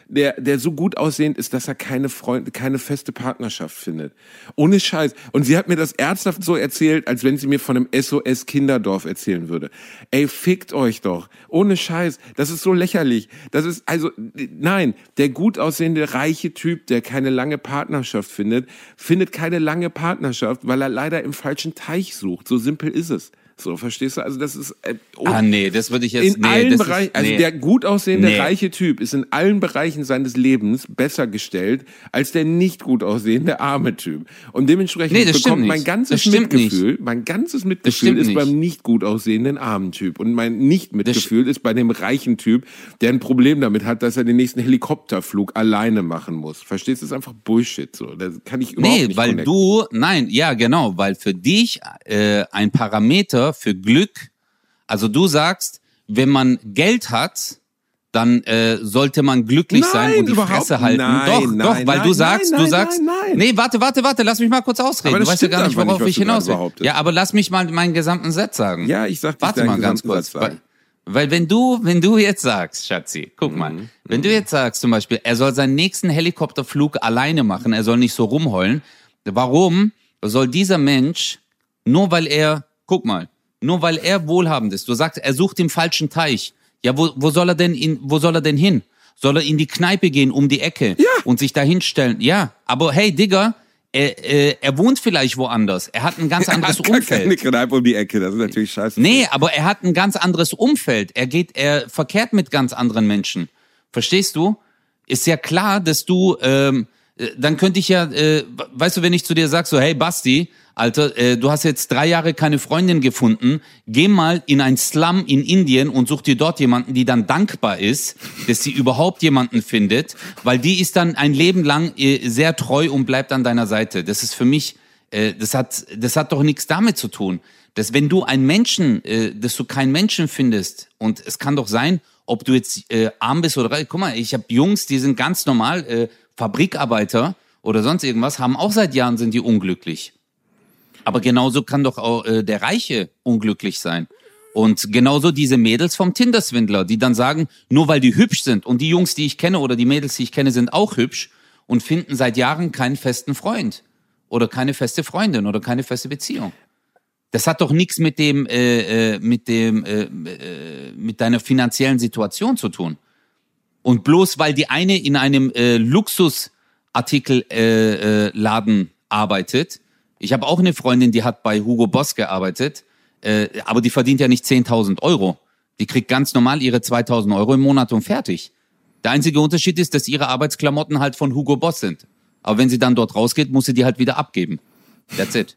der, der so gut aussehend ist, dass er keine Freunde, keine feste Partnerschaft findet. Ohne Scheiß. Und sie hat mir das ernsthaft so erzählt, als wenn sie mir von einem S O S-Kinderdorf erzählen würde. Ey, fickt euch doch. Ohne Scheiß. Das ist so lächerlich. Das ist, also, nein, der gut aussehende, reiche Typ, der keine lange Partnerschaft findet, findet keine lange Partnerschaft, weil er leider im falschen Teich sucht. So simpel ist es. So, verstehst du? Also das ist... Äh, oh, ah, nee, das würde ich jetzt... In nee, allen das Bereichen, ist, also nee. der gut aussehende, nee. reiche Typ ist in allen Bereichen seines Lebens besser gestellt als der nicht gut aussehende, arme Typ. Und dementsprechend nee, bekommt mein ganzes Mitgefühl, nicht. mein ganzes Mitgefühl ist nicht. beim nicht gut aussehenden, armen Typ. Und mein Nicht-Mitgefühl ist bei dem reichen Typ, der ein Problem damit hat, dass er den nächsten Helikopterflug alleine machen muss. Verstehst du? Das ist einfach Bullshit. So. Das kann ich überhaupt nee, nicht weil connecten. du... Nein, ja, genau, weil für dich äh, ein Parameter für Glück. Also du sagst, wenn man Geld hat, dann äh, sollte man glücklich nein, sein und die Fresse halten. Nein, doch, nein, doch, weil nein, du sagst, nein, du nein, sagst, nein, nein. nee, warte, warte, warte, lass mich mal kurz ausreden. Aber das Du weißt ja stimmt gar nicht, einfach worauf nicht, was ich du gerade hinaus will. behauptest. Ja, aber lass mich mal meinen gesamten Satz sagen. Ja, ich sag Warte mal ganz kurz. Weil, weil wenn du, wenn du jetzt sagst, Schatzi, guck mhm. mal, wenn du jetzt sagst zum Beispiel, er soll seinen nächsten Helikopterflug alleine machen, er soll nicht so rumheulen. Warum soll dieser Mensch, nur weil er, guck mal, nur weil er wohlhabend ist, du sagst, er sucht den falschen Teich. Ja, wo, wo soll er denn in, wo soll er denn hin? Soll er in die Kneipe gehen, um die Ecke ja. und sich da hinstellen? Ja, aber hey, Digga, er, äh, er wohnt vielleicht woanders. Er hat ein ganz anderes er hat gar Umfeld. Keine Kneipe um die Ecke, das ist natürlich scheiße. Nee, aber er hat ein ganz anderes Umfeld. Er geht, er verkehrt mit ganz anderen Menschen. Verstehst du? Ist ja klar, dass du, ähm, dann könnte ich ja, äh, weißt du, wenn ich zu dir sag so, hey Basti, Alter, äh, du hast jetzt drei Jahre keine Freundin gefunden, geh mal in ein Slum in Indien und such dir dort jemanden, die dann dankbar ist, dass sie überhaupt jemanden findet, weil die ist dann ein Leben lang äh, sehr treu und bleibt an deiner Seite. Das ist für mich, äh, das hat, das hat doch nichts damit zu tun, dass wenn du einen Menschen, äh, dass du keinen Menschen findest und es kann doch sein, ob du jetzt äh, arm bist oder reich. Guck mal, ich habe Jungs, die sind ganz normal, äh, Fabrikarbeiter oder sonst irgendwas, haben auch seit Jahren sind die unglücklich. Aber genauso kann doch auch äh, der Reiche unglücklich sein. Und genauso diese Mädels vom Tinder-Swindler, die dann sagen, nur weil die hübsch sind und die Jungs, die ich kenne oder die Mädels, die ich kenne, sind auch hübsch und finden seit Jahren keinen festen Freund oder keine feste Freundin oder keine feste Beziehung. Das hat doch nichts mit dem, äh, äh, mit dem, äh, äh, mit deiner finanziellen Situation zu tun. Und bloß weil die eine in einem äh, Luxusartikelladen äh, äh, Laden arbeitet, ich habe auch eine Freundin, die hat bei Hugo Boss gearbeitet, äh, aber die verdient ja nicht zehntausend Euro. Die kriegt ganz normal ihre zweitausend Euro im Monat und fertig. Der einzige Unterschied ist, dass ihre Arbeitsklamotten halt von Hugo Boss sind. Aber wenn sie dann dort rausgeht, muss sie die halt wieder abgeben. That's it.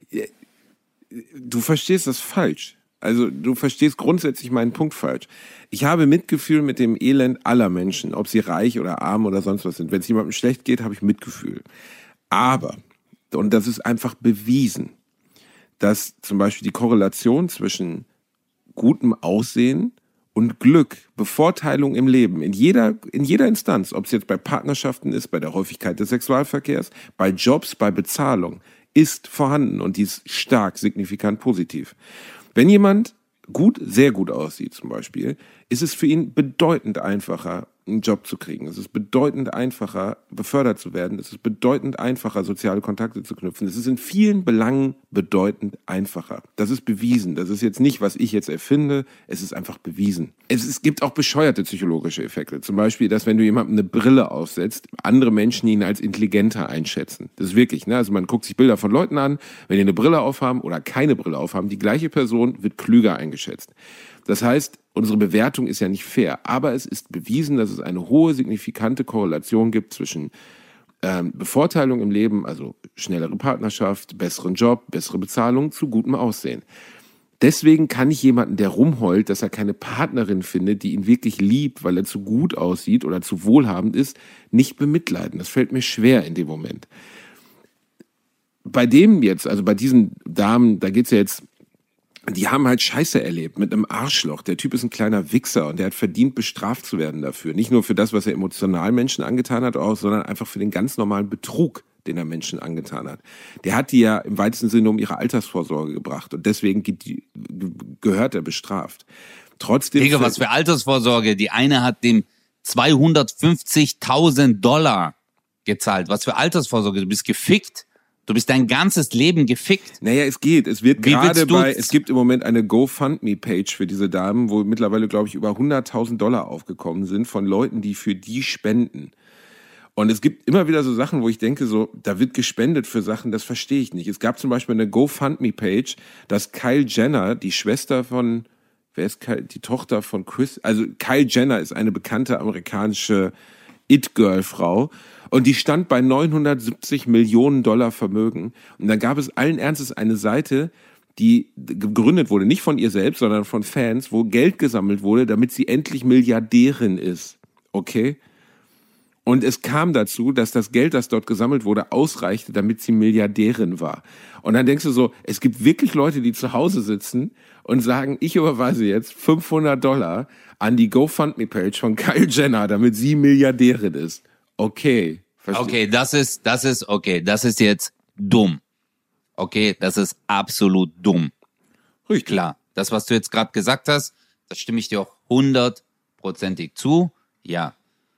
Du verstehst das falsch. Also du verstehst grundsätzlich meinen Punkt falsch. Ich habe Mitgefühl mit dem Elend aller Menschen, ob sie reich oder arm oder sonst was sind. Wenn es jemandem schlecht geht, habe ich Mitgefühl. Aber, und das ist einfach bewiesen, dass zum Beispiel die Korrelation zwischen gutem Aussehen und Glück, Bevorteilung im Leben, in jeder, in jeder Instanz, ob es jetzt bei Partnerschaften ist, bei der Häufigkeit des Sexualverkehrs, bei Jobs, bei Bezahlung, ist vorhanden und die ist stark, signifikant positiv. Wenn jemand gut, sehr gut aussieht zum Beispiel, ist es für ihn bedeutend einfacher, einen Job zu kriegen. Es ist bedeutend einfacher, befördert zu werden. Es ist bedeutend einfacher, soziale Kontakte zu knüpfen. Es ist in vielen Belangen bedeutend einfacher. Das ist bewiesen. Das ist jetzt nicht, was ich jetzt erfinde. Es ist einfach bewiesen. Es, es gibt auch bescheuerte psychologische Effekte. Zum Beispiel, dass wenn du jemandem eine Brille aufsetzt, andere Menschen ihn als intelligenter einschätzen. Das ist wirklich, ne? Also man guckt sich Bilder von Leuten an, wenn die eine Brille aufhaben oder keine Brille aufhaben, die gleiche Person wird klüger eingeschätzt. Das heißt, unsere Bewertung ist ja nicht fair, aber es ist bewiesen, dass es eine hohe, signifikante Korrelation gibt zwischen ähm, Bevorteilung im Leben, also schnellere Partnerschaft, besseren Job, bessere Bezahlung zu gutem Aussehen. Deswegen kann ich jemanden, der rumheult, dass er keine Partnerin findet, die ihn wirklich liebt, weil er zu gut aussieht oder zu wohlhabend ist, nicht bemitleiden. Das fällt mir schwer in dem Moment. Bei dem jetzt, also bei diesen Damen, da geht's ja jetzt, die haben halt Scheiße erlebt mit einem Arschloch. Der Typ ist ein kleiner Wichser und der hat verdient, bestraft zu werden dafür. Nicht nur für das, was er emotional Menschen angetan hat, auch, sondern einfach für den ganz normalen Betrug, den er Menschen angetan hat. Der hat die ja im weitesten Sinne um ihre Altersvorsorge gebracht und deswegen geht die, gehört er bestraft. Trotzdem. Digga, was für Altersvorsorge. Die eine hat dem zweihundertfünfzigtausend Dollar gezahlt. Was für Altersvorsorge? Du bist gefickt. Du bist dein ganzes Leben gefickt. Naja, es geht. Es wird Wie gerade willst du- bei, es gibt im Moment eine GoFundMe-Page für diese Damen, wo mittlerweile, glaube ich, über hunderttausend Dollar aufgekommen sind von Leuten, die für die spenden. Und es gibt immer wieder so Sachen, wo ich denke, so, da wird gespendet für Sachen, das verstehe ich nicht. Es gab zum Beispiel eine GoFundMe-Page, dass Kyle Jenner, die Schwester von, wer ist Kyle, die Tochter von Chris, also Kyle Jenner ist eine bekannte amerikanische It-Girl-Frau und die stand bei neunhundertsiebzig Millionen Dollar Vermögen. Und dann gab es allen Ernstes eine Seite, die gegründet wurde, nicht von ihr selbst, sondern von Fans, wo Geld gesammelt wurde, damit sie endlich Milliardärin ist. Okay? Und es kam dazu, dass das Geld, das dort gesammelt wurde, ausreichte, damit sie Milliardärin war. Und dann denkst du so, es gibt wirklich Leute, die zu Hause sitzen und sagen, ich überweise jetzt fünfhundert Dollar an die GoFundMe-Page von Kyle Jenner, damit sie Milliardärin ist. Okay. Verstehe. Okay, das ist, das ist, okay, das ist jetzt dumm. Okay, das ist absolut dumm. Richtig. Klar, das, was du jetzt gerade gesagt hast, das stimme ich dir auch hundertprozentig zu. Ja.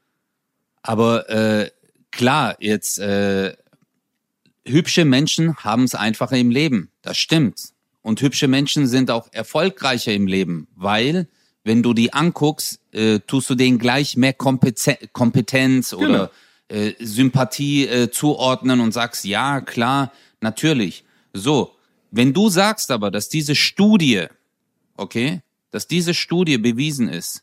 Aber äh, klar, jetzt äh, hübsche Menschen haben es einfacher im Leben. Das stimmt. Und hübsche Menschen sind auch erfolgreicher im Leben, weil wenn du die anguckst, äh, tust du denen gleich mehr Kompetenz, Kompetenz oder äh, Sympathie äh, zuordnen und sagst, ja, klar, natürlich. So, wenn du sagst aber, dass diese Studie, okay, dass diese Studie bewiesen ist,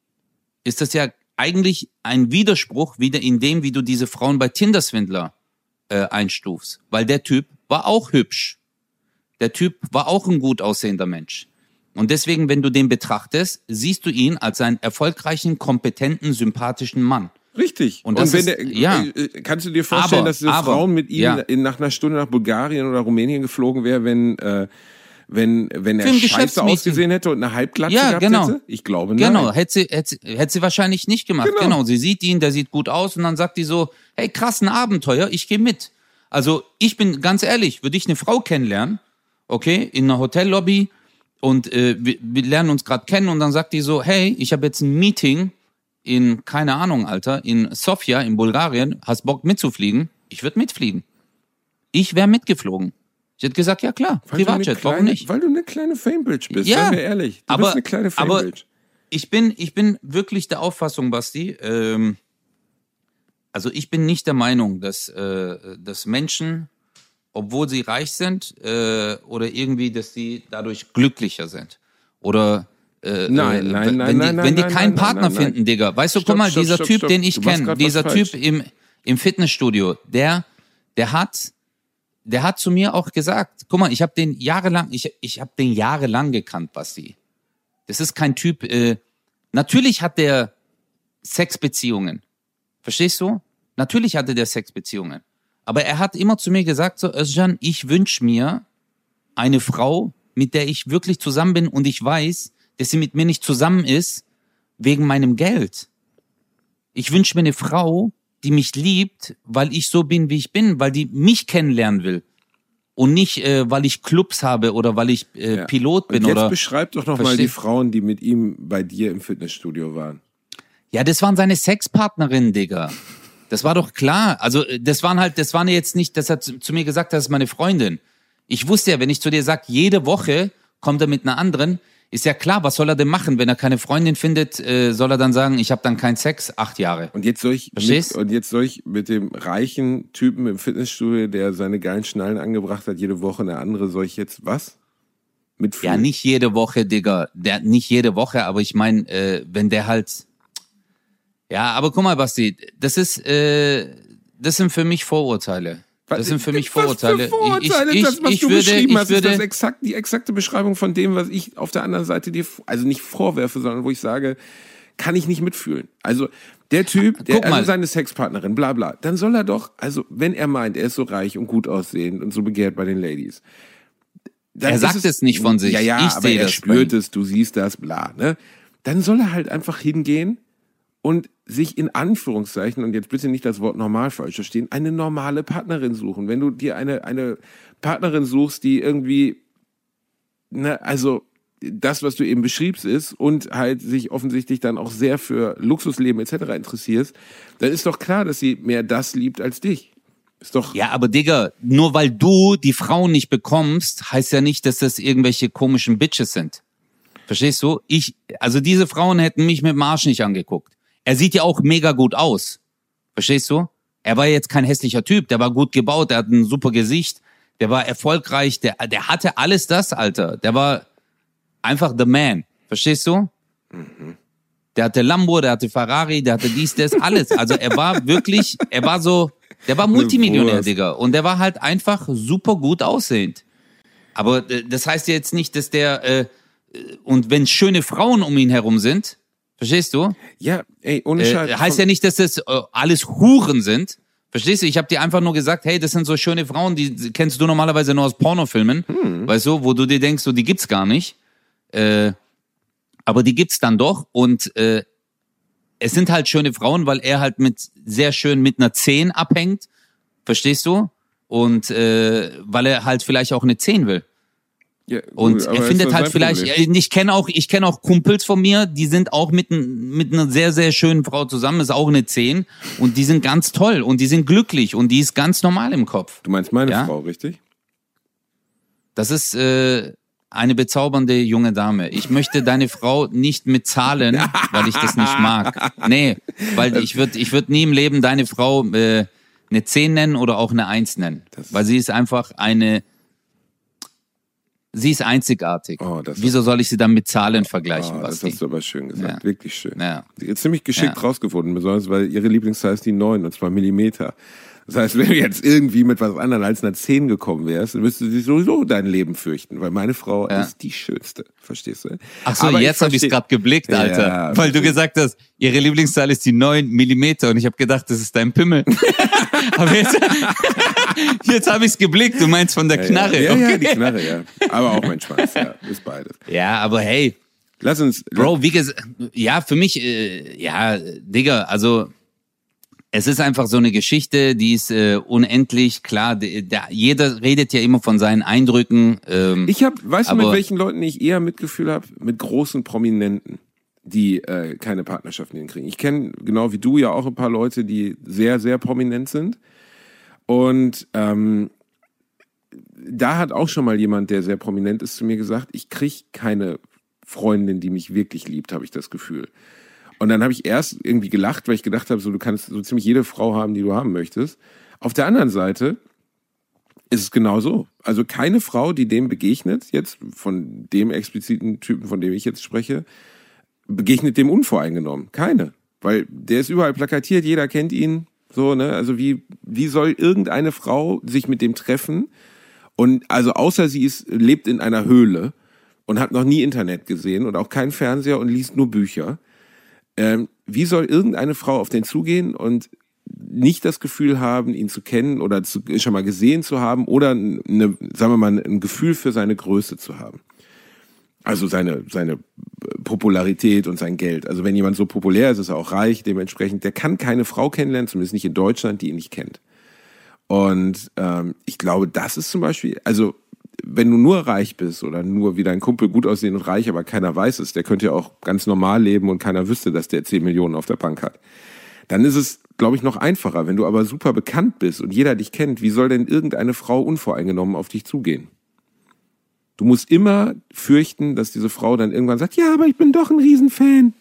ist das ja eigentlich ein Widerspruch wieder in dem, wie du diese Frauen bei Tinder-Swindler äh, einstufst. Weil der Typ war auch hübsch. Der Typ war auch ein gut aussehender Mensch. Und deswegen, wenn du den betrachtest, siehst du ihn als einen erfolgreichen, kompetenten, sympathischen Mann. Richtig. Und das wenn ist- der, ja. äh, kannst du dir vorstellen, Aber- dass diese aber- Frauen mit ihm ja. in, nach einer Stunde nach Bulgarien oder Rumänien geflogen wäre, wenn äh, wenn wenn er Für ein scheiße Geschäftsmeeting. ausgesehen hätte und eine Halbglatze Ja, gehabt genau. hätte? Ich glaube nein. Genau, hätte sie, hätte, sie- hätte sie wahrscheinlich nicht gemacht. Genau. Genau. Sie sieht ihn, der sieht gut aus und dann sagt die so, hey, krass, ein Abenteuer, ich gehe mit. Also ich bin ganz ehrlich, würde ich eine Frau kennenlernen, okay, in einer Hotellobby und äh, wir, wir lernen uns gerade kennen und dann sagt die so, hey, ich habe jetzt ein Meeting in, keine Ahnung, Alter, in Sofia in Bulgarien, hast Bock mitzufliegen? Ich würde mitfliegen. Ich wäre mitgeflogen. Ich hätte gesagt, ja klar, Weil du eine Privatjet, warum kleine- nicht? Weil du eine kleine Fame-Bitch bist, Ja, seien wir ehrlich. Du aber- bist eine kleine aber- Fame-Bitch. Ich bin, ich bin wirklich der Auffassung, Basti, ähm, also ich bin nicht der Meinung, dass, äh, dass Menschen, obwohl sie reich sind, äh, oder irgendwie, dass sie dadurch glücklicher sind. Oder äh, Nein, äh, nein, wenn nein, die, nein, wenn die nein, keinen nein, Partner nein, nein. finden, Digga. Weißt du, Stopp, guck mal, stopp, dieser stopp, Typ, stopp. den ich Du machst kenne, grad was dieser falsch. Typ im, im Fitnessstudio, der, der hat, der hat zu mir auch gesagt, guck mal, ich habe den jahrelang, ich, ich habe den jahrelang gekannt, Basti. Das ist kein Typ, äh, natürlich hat der Sexbeziehungen. Verstehst du? Natürlich hatte der Sexbeziehungen. Aber er hat immer zu mir gesagt, so, Özcan, ich wünsche mir eine Frau, mit der ich wirklich zusammen bin und ich weiß, dass sie mit mir nicht zusammen ist wegen meinem Geld. Ich wünsche mir eine Frau, die mich liebt, weil ich so bin, wie ich bin, weil die mich kennenlernen will. Und nicht, äh, weil ich Clubs habe oder weil ich äh, Ja. Pilot bin. Und jetzt oder beschreib doch noch mal Versteh- die Frauen, die mit ihm bei dir im Fitnessstudio waren. Ja, das waren seine Sexpartnerinnen, Digga. Das war doch klar. Also äh, das waren halt, das waren jetzt nicht, das hat zu, zu mir gesagt, das ist meine Freundin. Ich wusste ja, wenn ich zu dir sag, jede Woche kommt er mit einer anderen, ist ja klar, was soll er denn machen? Wenn er keine Freundin findet, äh, soll er dann sagen, ich habe dann keinen Sex, acht Jahre. Und jetzt soll ich mit, Verstehst? und jetzt soll ich mit dem reichen Typen im Fitnessstudio, der seine geilen Schnallen angebracht hat, jede Woche eine andere, soll ich jetzt was? Mitfühlen? Ja, nicht jede Woche, Digga. Der, nicht jede Woche, aber ich meine, äh, wenn der halt... Ja, aber guck mal, Basti, das ist, äh, das sind für mich Vorurteile. Das sind für mich Vorurteile. Was für Vorurteile? Ich, ich, das, was ich du würde, beschrieben ich hast, würde, ist das exakt, die exakte Beschreibung von dem, was ich auf der anderen Seite dir, also nicht vorwerfe, sondern wo ich sage, kann ich nicht mitfühlen. Also der Typ, der, Guck mal. also seine Sexpartnerin, bla bla, dann soll er doch, also wenn er meint, er ist so reich und gut aussehend und so begehrt bei den Ladies. dann Er ist sagt es nicht von sich. Ja, ja, Ich aber sehe er das spürt bei ihm. es, du siehst das, bla, ne? Dann soll er halt einfach hingehen und sich in Anführungszeichen, und jetzt bitte nicht das Wort normal falsch verstehen, eine normale Partnerin suchen. Wenn du dir eine, eine Partnerin suchst, die irgendwie, ne, also das, was du eben beschriebst, ist und halt sich offensichtlich dann auch sehr für Luxusleben et cetera interessierst, dann ist doch klar, dass sie mehr das liebt als dich. Ist doch. Ja, aber Digga, nur weil du die Frauen nicht bekommst, heißt ja nicht, dass das irgendwelche komischen Bitches sind. Verstehst du? Ich, also diese Frauen hätten mich mit dem Arsch nicht angeguckt. Er sieht ja auch mega gut aus. Verstehst du? Er war jetzt kein hässlicher Typ, der war gut gebaut, der hat ein super Gesicht, der war erfolgreich, der, der hatte alles das, Alter. Der war einfach the man. Verstehst du? Mhm. Der hatte Lambo, der hatte Ferrari, der hatte dies, das, alles. Also er war wirklich, er war so, der war Multimillionär, Digga. Und der war halt einfach super gut aussehend. Aber das heißt ja jetzt nicht, dass der, äh, und wenn schöne Frauen um ihn herum sind, verstehst du? Ja, ey, ohne Scheiß. Äh, heißt ja nicht, dass das äh, alles Huren sind. Verstehst du? Ich habe dir einfach nur gesagt, hey, das sind so schöne Frauen, die kennst du normalerweise nur aus Pornofilmen, hm. weißt du, wo du dir denkst, so die gibt's gar nicht. Äh, aber die gibt's dann doch und äh, es sind halt schöne Frauen, weil er halt mit sehr schön mit einer zehn abhängt, verstehst du? Und äh, weil er halt vielleicht auch eine zehn will. Ja, und gut, er findet halt vielleicht, Problem. ich kenne auch, ich kenne auch Kumpels von mir, die sind auch mit, mit einer sehr, sehr schönen Frau zusammen, ist auch eine zehn und die sind ganz toll und die sind glücklich und die ist ganz normal im Kopf. Du meinst meine ja? Frau, richtig? Das ist äh, eine bezaubernde junge Dame. Ich möchte deine Frau nicht mit Zahlen, weil ich das nicht mag. Nee, weil ich würde ich würd nie im Leben deine Frau äh, eine zehn nennen oder auch eine eins nennen, weil sie ist einfach eine Sie ist einzigartig. Oh, Wieso soll ich sie dann mit Zahlen vergleichen, oh, Basti? Das hast du aber schön gesagt, ja. Wirklich schön. Ja. Ziemlich geschickt ja. rausgefunden, besonders weil ihre Lieblingszahl ist die neun, und zwar Millimeter. Das heißt, wenn du jetzt irgendwie mit was anderem als einer zehn gekommen wärst, dann müsstest du sowieso dein Leben fürchten, weil meine Frau ja. ist die Schönste, verstehst du? Ach so, aber jetzt habe ich es gerade geblickt, Alter, ja, weil du gesagt hast, ihre Lieblingszahl ist die neun Millimeter und ich habe gedacht, das ist dein Pimmel. Aber jetzt, jetzt habe ich es geblickt, du meinst von der Knarre. Ja, ja, okay. ja, die Knarre, ja. Aber auch mein Schwanz, ja, ist beides. Ja, aber hey. Lass uns. Bro, wie gesagt, ja, für mich, äh, ja, Digga, also es ist einfach so eine Geschichte, die ist äh, unendlich, klar, der, der, jeder redet ja immer von seinen Eindrücken. Ähm, ich hab, weißt du, mit welchen Leuten ich eher Mitgefühl habe? Mit großen Prominenten, die äh, keine Partnerschaften hinkriegen. Ich kenne, genau wie du, ja auch ein paar Leute, die sehr, sehr prominent sind. Und ähm, da hat auch schon mal jemand, der sehr prominent ist, zu mir gesagt, ich krieg keine Freundin, die mich wirklich liebt, habe ich das Gefühl. Und dann habe ich erst irgendwie gelacht, weil ich gedacht habe, so, du kannst so ziemlich jede Frau haben, die du haben möchtest. Auf der anderen Seite ist es genau so. Also keine Frau, die dem begegnet, jetzt von dem expliziten Typen, von dem ich jetzt spreche, begegnet dem unvoreingenommen. Keine. Weil der ist überall plakatiert, jeder kennt ihn. So, ne? Also wie, wie soll irgendeine Frau sich mit dem treffen? Und also außer sie ist, lebt in einer Höhle und hat noch nie Internet gesehen und auch keinen Fernseher und liest nur Bücher. Ähm, wie soll irgendeine Frau auf den zugehen und nicht das Gefühl haben, ihn zu kennen oder zu, schon mal gesehen zu haben oder eine, sagen wir mal, ein Gefühl für seine Größe zu haben? Also seine, seine Popularität und sein Geld. Also wenn jemand so populär ist, ist er auch reich, dementsprechend, der kann keine Frau kennenlernen, zumindest nicht in Deutschland, die ihn nicht kennt. Und ähm, ich glaube, das ist zum Beispiel, also wenn du nur reich bist oder nur wie dein Kumpel gut aussehen und reich, aber keiner weiß es, der könnte ja auch ganz normal leben und keiner wüsste, dass der zehn Millionen auf der Bank hat. Dann ist es, glaube ich, noch einfacher. Wenn du aber super bekannt bist und jeder dich kennt, wie soll denn irgendeine Frau unvoreingenommen auf dich zugehen? Du musst immer fürchten, dass diese Frau dann irgendwann sagt, ja, aber ich bin doch ein Riesenfan.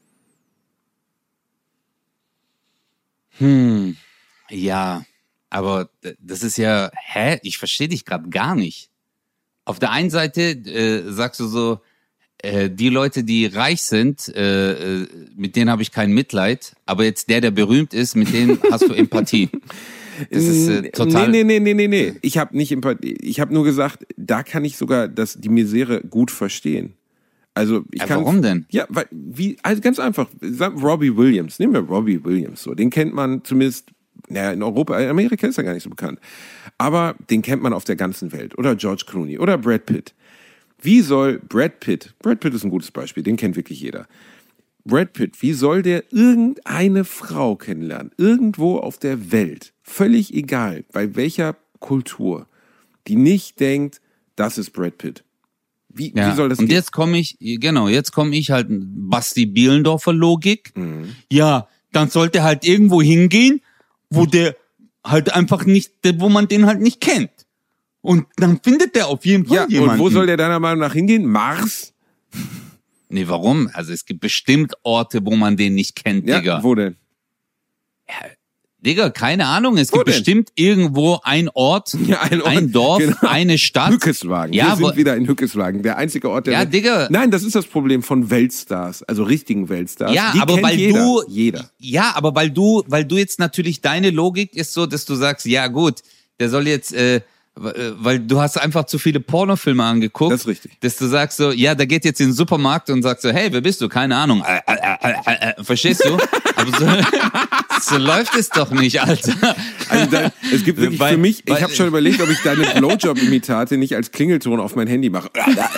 Hm, ja, aber das ist ja, hä? Ich verstehe dich gerade gar nicht. Auf der einen Seite äh, sagst du so, äh, die Leute, die reich sind, äh, mit denen habe ich kein Mitleid, aber jetzt der, der berühmt ist, mit denen hast du Empathie. Das ist äh, total. Nee, nee, nee, nee, nee. Ich habe nicht Empathie. Ich habe nur gesagt, da kann ich sogar das, die Misere gut verstehen. Also ich ja, kann. Warum denn? Ja, weil wie also ganz einfach. Robbie Williams. Nehmen wir Robbie Williams so. Den kennt man zumindest. Naja, in Europa, in Amerika ist er gar nicht so bekannt. Aber den kennt man auf der ganzen Welt. Oder George Clooney oder Brad Pitt. Wie soll Brad Pitt, Brad Pitt ist ein gutes Beispiel, den kennt wirklich jeder. Brad Pitt, wie soll der irgendeine Frau kennenlernen? Irgendwo auf der Welt, völlig egal, bei welcher Kultur, die nicht denkt, das ist Brad Pitt. Wie, Ja. wie soll das Und gehen? jetzt komme ich, genau, jetzt komme ich halt Basti Bielendorfer Logik. Mhm. Ja, dann sollte halt irgendwo hingehen, wo der halt einfach nicht, wo man den halt nicht kennt. Und dann findet der auf jeden Fall Ja, jemanden. und wo soll der deiner Meinung nach hingehen? Mars? Nee, warum? Also es gibt bestimmt Orte, wo man den nicht kennt, Ja, Digga. wo denn? Digga, keine Ahnung. Es Wo gibt denn? bestimmt irgendwo ein Ort, Ja, ein Ort, ein Dorf, genau. eine Stadt. Hückeswagen. Ja, Wir wo- sind wieder in Hückeswagen. Der einzige Ort, der... Ja, Digga. Nein, das ist das Problem von Weltstars, also richtigen Weltstars. Ja, Die aber kennt weil jeder. du, Jeder. ja, aber weil du, weil du jetzt natürlich deine Logik ist so, dass du sagst, ja gut, der soll jetzt, äh, weil du hast einfach zu viele Pornofilme angeguckt. Das ist richtig. Dass du sagst so, ja, der geht jetzt in den Supermarkt und sagt so, hey, wer bist du? Keine Ahnung. Äh, äh, äh, äh, äh, verstehst du? Aber so, so läuft es doch nicht, Alter. Also da, es gibt wirklich Weil- für mich, weil- ich habe schon überlegt, ob ich deine Blowjob-Imitate nicht als Klingelton auf mein Handy mache.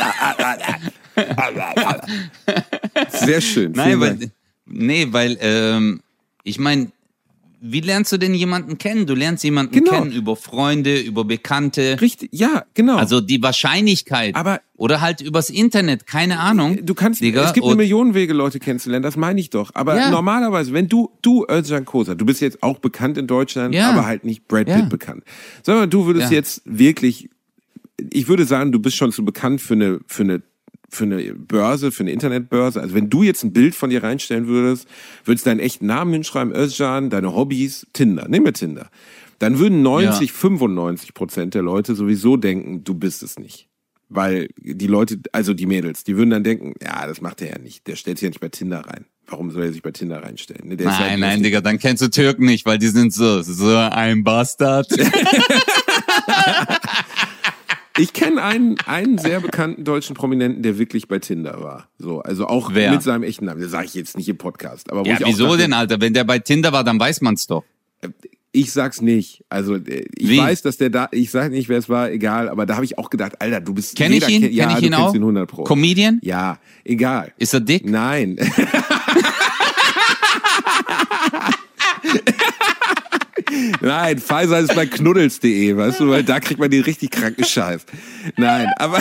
Sehr schön. Nein, vielen weil, Dank. nee, weil, ähm, ich meine, wie lernst du denn jemanden kennen? Du lernst jemanden Genau. kennen über Freunde, über Bekannte. Richtig, ja, genau. Also die Wahrscheinlichkeit. Aber- oder halt übers Internet, keine Ahnung. Du kannst, Digga, es gibt eine und- Million Wege, Leute kennenzulernen, das meine ich doch. Aber Ja. normalerweise, wenn du, du, Özcan Kosa, du bist jetzt auch bekannt in Deutschland, Ja. aber halt nicht Brad Pitt Ja. bekannt. Sondern du würdest Ja. jetzt wirklich, ich würde sagen, du bist schon zu bekannt für eine, für eine, für eine Börse, für eine Internetbörse. Also wenn du jetzt ein Bild von dir reinstellen würdest, würdest deinen echten Namen hinschreiben, Özcan, deine Hobbys, Tinder, nehmen wir Tinder. Dann würden neunzig, Ja. fünfundneunzig Prozent der Leute sowieso denken, du bist es nicht. Weil die Leute, also die Mädels, die würden dann denken, ja, das macht er ja nicht. Der stellt sich ja nicht bei Tinder rein. Warum soll er sich bei Tinder reinstellen? Ne, der ist ja Nein, nein, lustig. Digga, dann kennst du Türken nicht, weil die sind so, so ein Bastard. Ich kenne einen, einen sehr bekannten deutschen Prominenten, der wirklich bei Tinder war. So, also auch Wer? mit seinem echten Namen. Das sage ich jetzt nicht im Podcast. Aber wo Ja, ich auch wieso dachte, denn, Alter? Wenn der bei Tinder war, dann weiß man's doch. Ich sag's nicht. Also äh, ich Wie? weiß, dass der da, ich sag nicht, wer es war, egal. Aber da habe ich auch gedacht, Alter, du bist. Kenn ich jeder ihn? kennt- Ja, Kenn ich du ihn kennst auch? ihn hundert Pro. Comedian? Ja, egal. Ist er dick? Nein. Nein, Pfizer ist bei knuddels punkt de, weißt du, weil da kriegt man den richtig kranken Scheiß. Nein, aber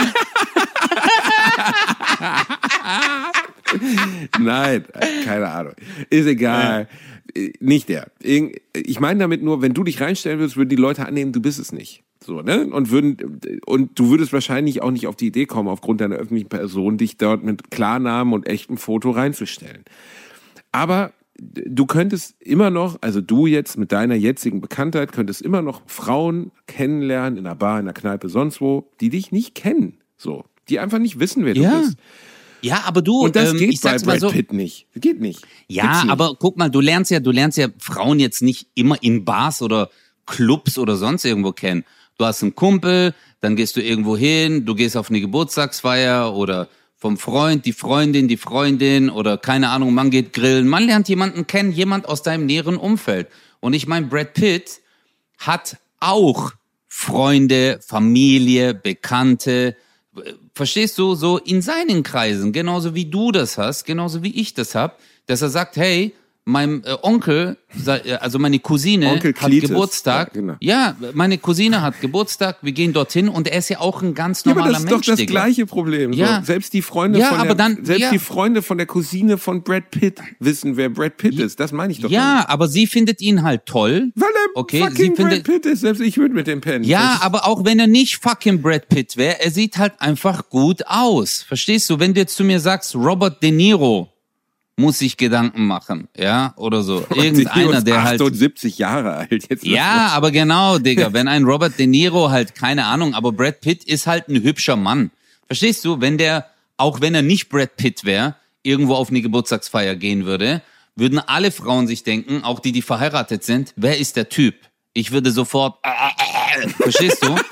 nein, keine Ahnung. Ist egal. Nicht der. Ich meine damit nur, wenn du dich reinstellen würdest, würden die Leute annehmen, du bist es nicht. So, ne? Und würden, und du würdest wahrscheinlich auch nicht auf die Idee kommen, aufgrund deiner öffentlichen Person, dich dort mit Klarnamen und echtem Foto reinzustellen. Aber du könntest immer noch, also du jetzt mit deiner jetzigen Bekanntheit, könntest immer noch Frauen kennenlernen in einer Bar, in einer Kneipe, sonst wo, die dich nicht kennen. So. Die einfach nicht wissen, wer du Ja. bist. Ja, aber du, Und das ähm, geht ich bei sag's mal Brad so. Pitt nicht. Das geht nicht. Ja, Gibt's nicht. aber guck mal, du lernst ja, du lernst ja Frauen jetzt nicht immer in Bars oder Clubs oder sonst irgendwo kennen. Du hast einen Kumpel, dann gehst du irgendwo hin, du gehst auf eine Geburtstagsfeier oder vom Freund, die Freundin, die Freundin oder keine Ahnung, man geht grillen. Man lernt jemanden kennen, jemand aus deinem näheren Umfeld. Und ich meine, Brad Pitt hat auch Freunde, Familie, Bekannte, verstehst du, so in seinen Kreisen, genauso wie du das hast, genauso wie ich das hab, dass er sagt, hey, mein äh, Onkel, also meine Cousine Onkel hat Cletus. Geburtstag. Ja, genau. Ja, meine Cousine hat Geburtstag, wir gehen dorthin und er ist ja auch ein ganz Ja, aber normaler das ist Mensch, doch das Digga. gleiche Problem. Ja. So. Selbst die Freunde Ja, von aber der, dann- selbst ja. die Freunde von der Cousine von Brad Pitt wissen, wer Brad Pitt ist. Das meine ich doch. Ja, aber sie findet ihn halt toll. Weil er Okay, fucking sie Brad findet- Pitt ist. Selbst ich würde mit dem pennen. Ja, Das- aber auch wenn er nicht fucking Brad Pitt wäre, er sieht halt einfach gut aus. Verstehst du? Wenn du jetzt zu mir sagst, Robert De Niro muss sich Gedanken machen, ja, oder so. Irgendeiner, der halt... achtundsiebzig Jahre alt. Jetzt Ja, aber genau, Digga, wenn ein Robert De Niro halt, keine Ahnung, aber Brad Pitt ist halt ein hübscher Mann. Verstehst du? Wenn der, auch wenn er nicht Brad Pitt wäre, irgendwo auf eine Geburtstagsfeier gehen würde, würden alle Frauen sich denken, auch die, die verheiratet sind, wer ist der Typ? Ich würde sofort, äh, äh, äh, verstehst du?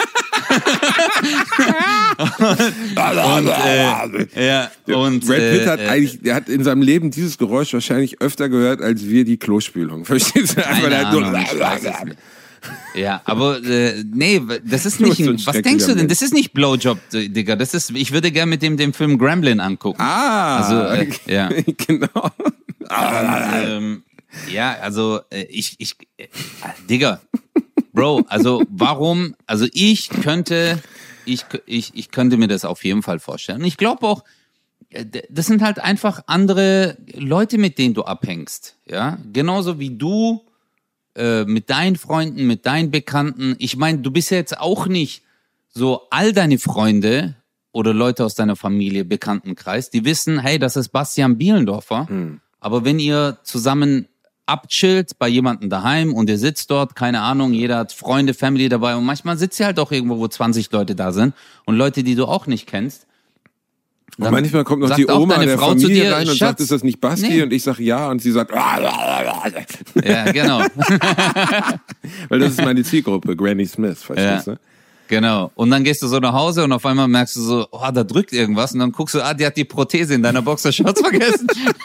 und, äh, ja, und, Brad Pitt hat äh, eigentlich, der hat in seinem Leben dieses Geräusch wahrscheinlich öfter gehört, als wir die Klospülung. Verstehst du? Einfach Keine der hat nur- Ahnung, ich weiß es nicht. Ja, aber äh, nee, das ist Du nicht bist so ein ein, was denkst du schrecklicher denn? Das ist nicht Blowjob, äh, Digga. Das ist, ich würde gerne mit dem den Film Gremlin angucken. Ah, Also, äh, ja. genau. ähm, ja, also äh, ich, ich, äh, Digga, Bro, also warum, also ich könnte, ich, ich, ich könnte mir das auf jeden Fall vorstellen. Und ich glaube auch, das sind halt einfach andere Leute, mit denen du abhängst. Ja, genauso wie du äh, mit deinen Freunden, mit deinen Bekannten. Ich meine, du bist ja jetzt auch nicht so all deine Freunde oder Leute aus deiner Familie, Bekanntenkreis, die wissen, hey, das ist Bastian Bielendorfer. Mhm. Aber wenn ihr zusammen abchillt bei jemandem daheim und ihr sitzt dort, keine Ahnung, jeder hat Freunde, Family dabei und manchmal sitzt ihr halt auch irgendwo, wo zwanzig Leute da sind und Leute, die du auch nicht kennst. Und manchmal kommt noch die Oma der Frau Familie dir, rein und Schatz, sagt, ist das nicht Basti? Nee. Und ich sage ja und sie sagt, ja, genau. Weil das ist meine Zielgruppe, Granny Smith, verstehst du? Ja. Genau. Und dann gehst du so nach Hause und auf einmal merkst du so, oh, da drückt irgendwas und dann guckst du, ah, die hat die Prothese in deiner Boxershorts vergessen.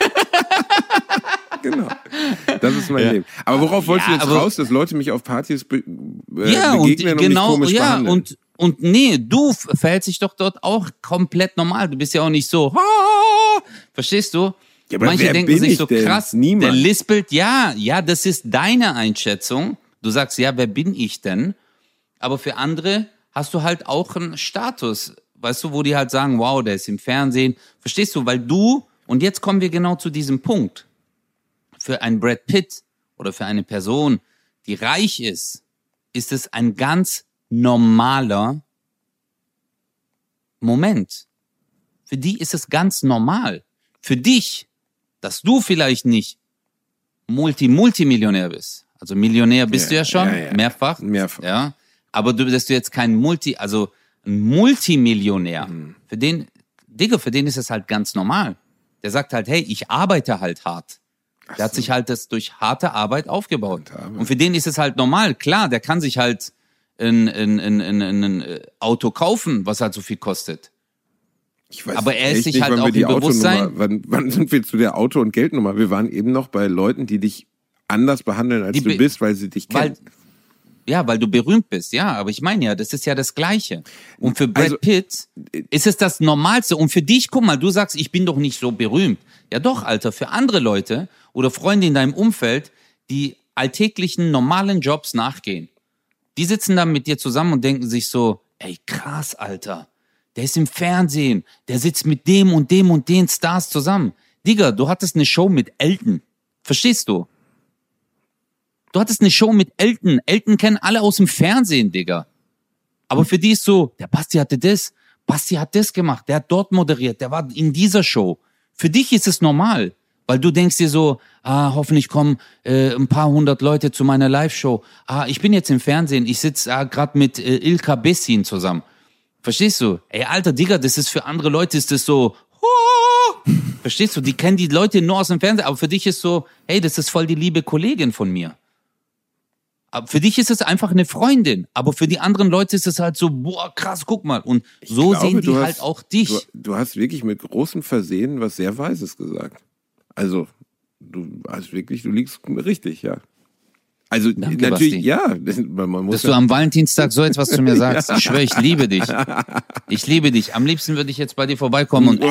Genau. Das ist mein ja. Leben. Aber worauf wolltest ja, du jetzt raus, dass Leute mich auf Partys be äh, ja, begegnen und, und genau, mich komisch ja, behandeln? Und, und nee, du verhältst dich doch dort auch komplett normal. Du bist ja auch nicht so, ah, verstehst du? Ja, aber manche wer denken bin sich ich so denn? krass, Niemand. der lispelt, ja, ja, das ist deine Einschätzung. Du sagst, ja, wer bin ich denn? Aber für andere hast du halt auch einen Status, weißt du, wo die halt sagen, wow, der ist im Fernsehen. Verstehst du? Weil du, und jetzt kommen wir genau zu diesem Punkt, für einen Brad Pitt oder für eine Person, die reich ist, ist es ein ganz normaler Moment. Für die ist es ganz normal. Für dich, dass du vielleicht nicht Multi-Multimillionär bist, also Millionär bist ja, du ja schon, ja, ja. mehrfach, mehrfach, ja, aber du, dass du jetzt kein Multi, also ein Multimillionär, mhm. für den, Digga, für den ist es halt ganz normal. Der sagt halt, hey, ich arbeite halt hart. Ach der hat so. sich halt das durch harte Arbeit aufgebaut. Arbeit. Und für den ist es halt normal. Klar, der kann sich halt ein, ein, ein, ein, ein Auto kaufen, was halt so viel kostet. Ich weiß aber er ist sich nicht, halt auch im Bewusstsein. Wann, wann sind wir zu der Auto- und Geldnummer? Wir waren eben noch bei Leuten, die dich anders behandeln, als die du bist, weil sie dich kennen. Weil, ja, weil du berühmt bist, ja. Aber ich meine ja, das ist ja das Gleiche. Und für Brad also, Pitt ist es das Normalste. Und für dich, guck mal, du sagst, ich bin doch nicht so berühmt. Ja doch, Alter, für andere Leute oder Freunde in deinem Umfeld, die alltäglichen, normalen Jobs nachgehen, die sitzen dann mit dir zusammen und denken sich so, ey, krass, Alter, der ist im Fernsehen, der sitzt mit dem und dem und den Stars zusammen. Digga, du hattest eine Show mit Elton. Verstehst du? Du hattest eine Show mit Elton. Elton kennen alle aus dem Fernsehen, Digga. Aber für die ist so, der Basti hatte das, Basti hat das gemacht, der hat dort moderiert, der war in dieser Show. Für dich ist es normal, weil du denkst dir so, ah, hoffentlich kommen äh, ein paar hundert Leute zu meiner Live-Show. Ah, ich bin jetzt im Fernsehen, ich sitze ah, gerade mit äh, Ilka Bessin zusammen. Verstehst du? Ey, Alter, Digga, das ist für andere Leute ist das so, oh! Verstehst du? Die kennen die Leute nur aus dem Fernsehen, aber für dich ist so, hey, das ist voll die liebe Kollegin von mir. Aber für dich ist es einfach eine Freundin, aber für die anderen Leute ist es halt so, boah, krass, guck mal. Und so glaube, sehen die halt hast, auch dich. Du, du hast wirklich mit großem Versehen was sehr Weises gesagt. Also, du hast wirklich, du liegst richtig, ja. Also, Danke, natürlich, Basti. ja. Das, man muss Dass ja, du am Valentinstag so etwas zu mir sagst. Ich schwöre, ich liebe dich. Ich liebe dich. Am liebsten würde ich jetzt bei dir vorbeikommen und...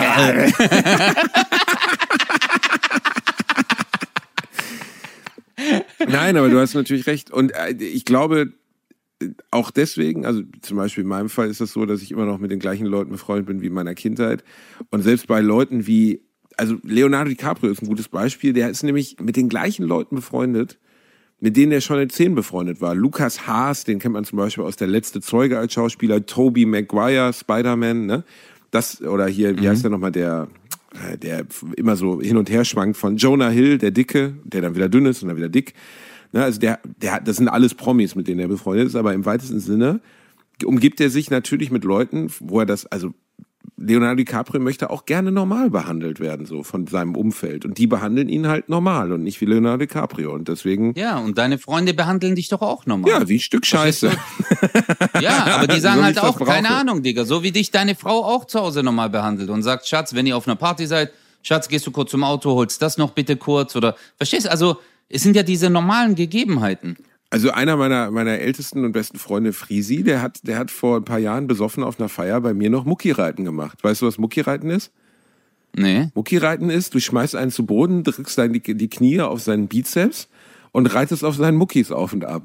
Nein, aber du hast natürlich recht. Und ich glaube, auch deswegen, also zum Beispiel in meinem Fall ist es so, dass ich immer noch mit den gleichen Leuten befreundet bin wie in meiner Kindheit. Und selbst bei Leuten wie, also Leonardo DiCaprio ist ein gutes Beispiel, der ist nämlich mit den gleichen Leuten befreundet, mit denen er schon in zehn befreundet war. Lukas Haas, den kennt man zum Beispiel aus Der letzte Zeuge als Schauspieler, Tobey Maguire, Spider-Man, ne? Das, oder hier, wie mhm. heißt der nochmal, der... der immer so hin und her schwankt von Jonah Hill, der Dicke, der dann wieder dünn ist und dann wieder dick. Ne, also der, der, das sind alles Promis, mit denen er befreundet ist, aber im weitesten Sinne umgibt er sich natürlich mit Leuten, wo er das, also Leonardo DiCaprio möchte auch gerne normal behandelt werden, so von seinem Umfeld. Und die behandeln ihn halt normal und nicht wie Leonardo DiCaprio. Und deswegen. Ja, und deine Freunde behandeln dich doch auch normal. Ja, wie ein Stück Scheiße. Ja, aber die sagen so halt auch, keine Ahnung, Digga, so wie dich deine Frau auch zu Hause normal behandelt und sagt, Schatz, wenn ihr auf einer Party seid, Schatz, gehst du kurz zum Auto, holst das noch bitte kurz oder, verstehst du? Also, es sind ja diese normalen Gegebenheiten. Also einer meiner meiner ältesten und besten Freunde, Frisi, der hat der hat vor ein paar Jahren besoffen auf einer Feier bei mir noch Muckireiten gemacht. Weißt du, was Muckireiten ist? Nee. Muckireiten ist, du schmeißt einen zu Boden, drückst dann die, die Knie auf seinen Bizeps und reitest auf seinen Muckis auf und ab.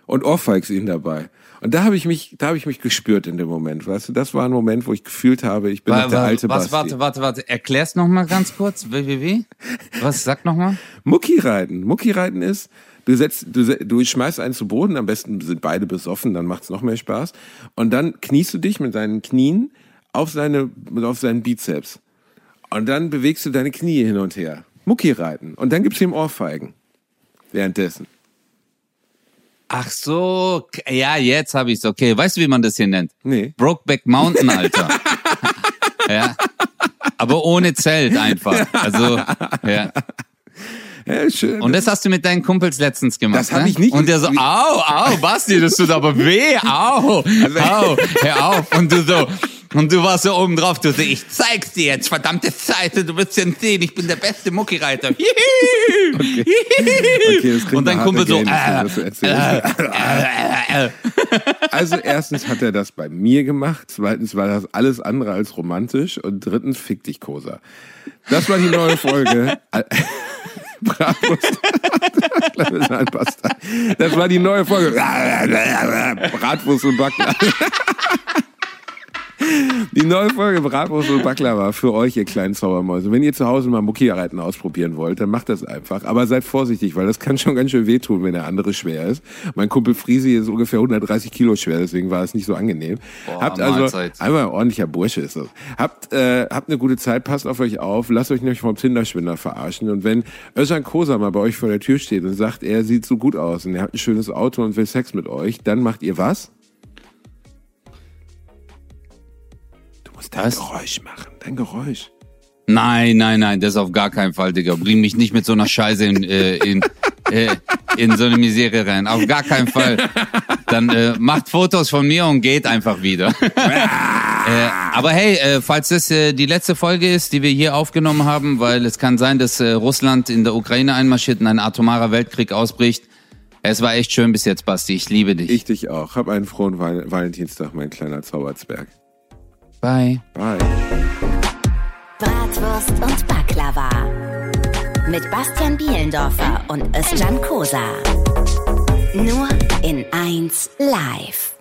und ohrfeigst ihn dabei. Und da habe ich mich, da habe ich mich gespürt in dem Moment, weißt du? Das war ein Moment, wo ich gefühlt habe, ich bin war, noch der war, alte was, Basti. Warte, warte, warte, erklär's noch mal ganz kurz. Wie, wie, wie? Was, sag noch mal. Muckireiten. Muckireiten ist, du setzt, du, du schmeißt einen zu Boden, am besten sind beide besoffen, dann macht's noch mehr Spaß. Und dann kniest du dich mit deinen Knien auf seine, auf seinen Bizeps. Und dann bewegst du deine Knie hin und her. Muckireiten. Und dann gibst du ihm Ohrfeigen. Währenddessen. Ach so, ja, jetzt habe ich's. Okay, weißt du, wie man das hier nennt? Nee. Brokeback Mountain, Alter. Ja. Aber ohne Zelt einfach. Also, ja. Ja, schön. Und das hast du mit deinen Kumpels letztens gemacht, Das habe ne? ich nicht. Und der so, au, au, Basti, das tut aber weh, au, au, hör auf. Und du so, und du warst so oben drauf, du so, ich zeig's dir jetzt, verdammte Scheiße, du wirst ja sehen, ich bin der beste Muckireiter. Okay. Okay, das klingt und dein nach Kumpel so, Game, äh, was du erzählst. äh, äh, äh. Also erstens hat er das bei mir gemacht, zweitens war das alles andere als romantisch und drittens fick dich, Kosa. Das war die neue Folge. Bratwurst. Das war die neue Folge. Bratwurst und Baklava. Die neue Folge Bratwurst und Baklava für euch, ihr kleinen Zaubermäuse. Wenn ihr zu Hause mal Muckireiten ausprobieren wollt, dann macht das einfach. Aber seid vorsichtig, weil das kann schon ganz schön wehtun, wenn der andere schwer ist. Mein Kumpel Friesi ist ungefähr hundertdreißig Kilo schwer, deswegen war es nicht so angenehm. Boah, habt also, Mahlzeit. einmal ein ordentlicher Bursche ist das. Habt, äh, habt eine gute Zeit, passt auf euch auf, lasst euch nicht vom Tinder-Schwindler verarschen. Und wenn Özcan Kosa mal bei euch vor der Tür steht und sagt, er sieht so gut aus und er hat ein schönes Auto und will Sex mit euch, dann macht ihr was? Du musst dein Was? Geräusch machen, dein Geräusch. Nein, nein, nein, das auf gar keinen Fall, Digga. Bring mich nicht mit so einer Scheiße in, äh, in, äh, in so eine Misere rein. Auf gar keinen Fall. Dann äh, macht Fotos von mir und geht einfach wieder. äh, aber hey, äh, falls das äh, die letzte Folge ist, die wir hier aufgenommen haben, weil es kann sein, dass äh, Russland in der Ukraine einmarschiert und ein atomarer Weltkrieg ausbricht. Es war echt schön bis jetzt, Basti. Ich liebe dich. Ich dich auch. Hab einen frohen Val- Valentinstag, mein kleiner Zauberzwerg. Bye. Bye. Bratwurst und Baklava. Mit Bastian Bielendorfer und Özcan Kosa. Nur in eins live.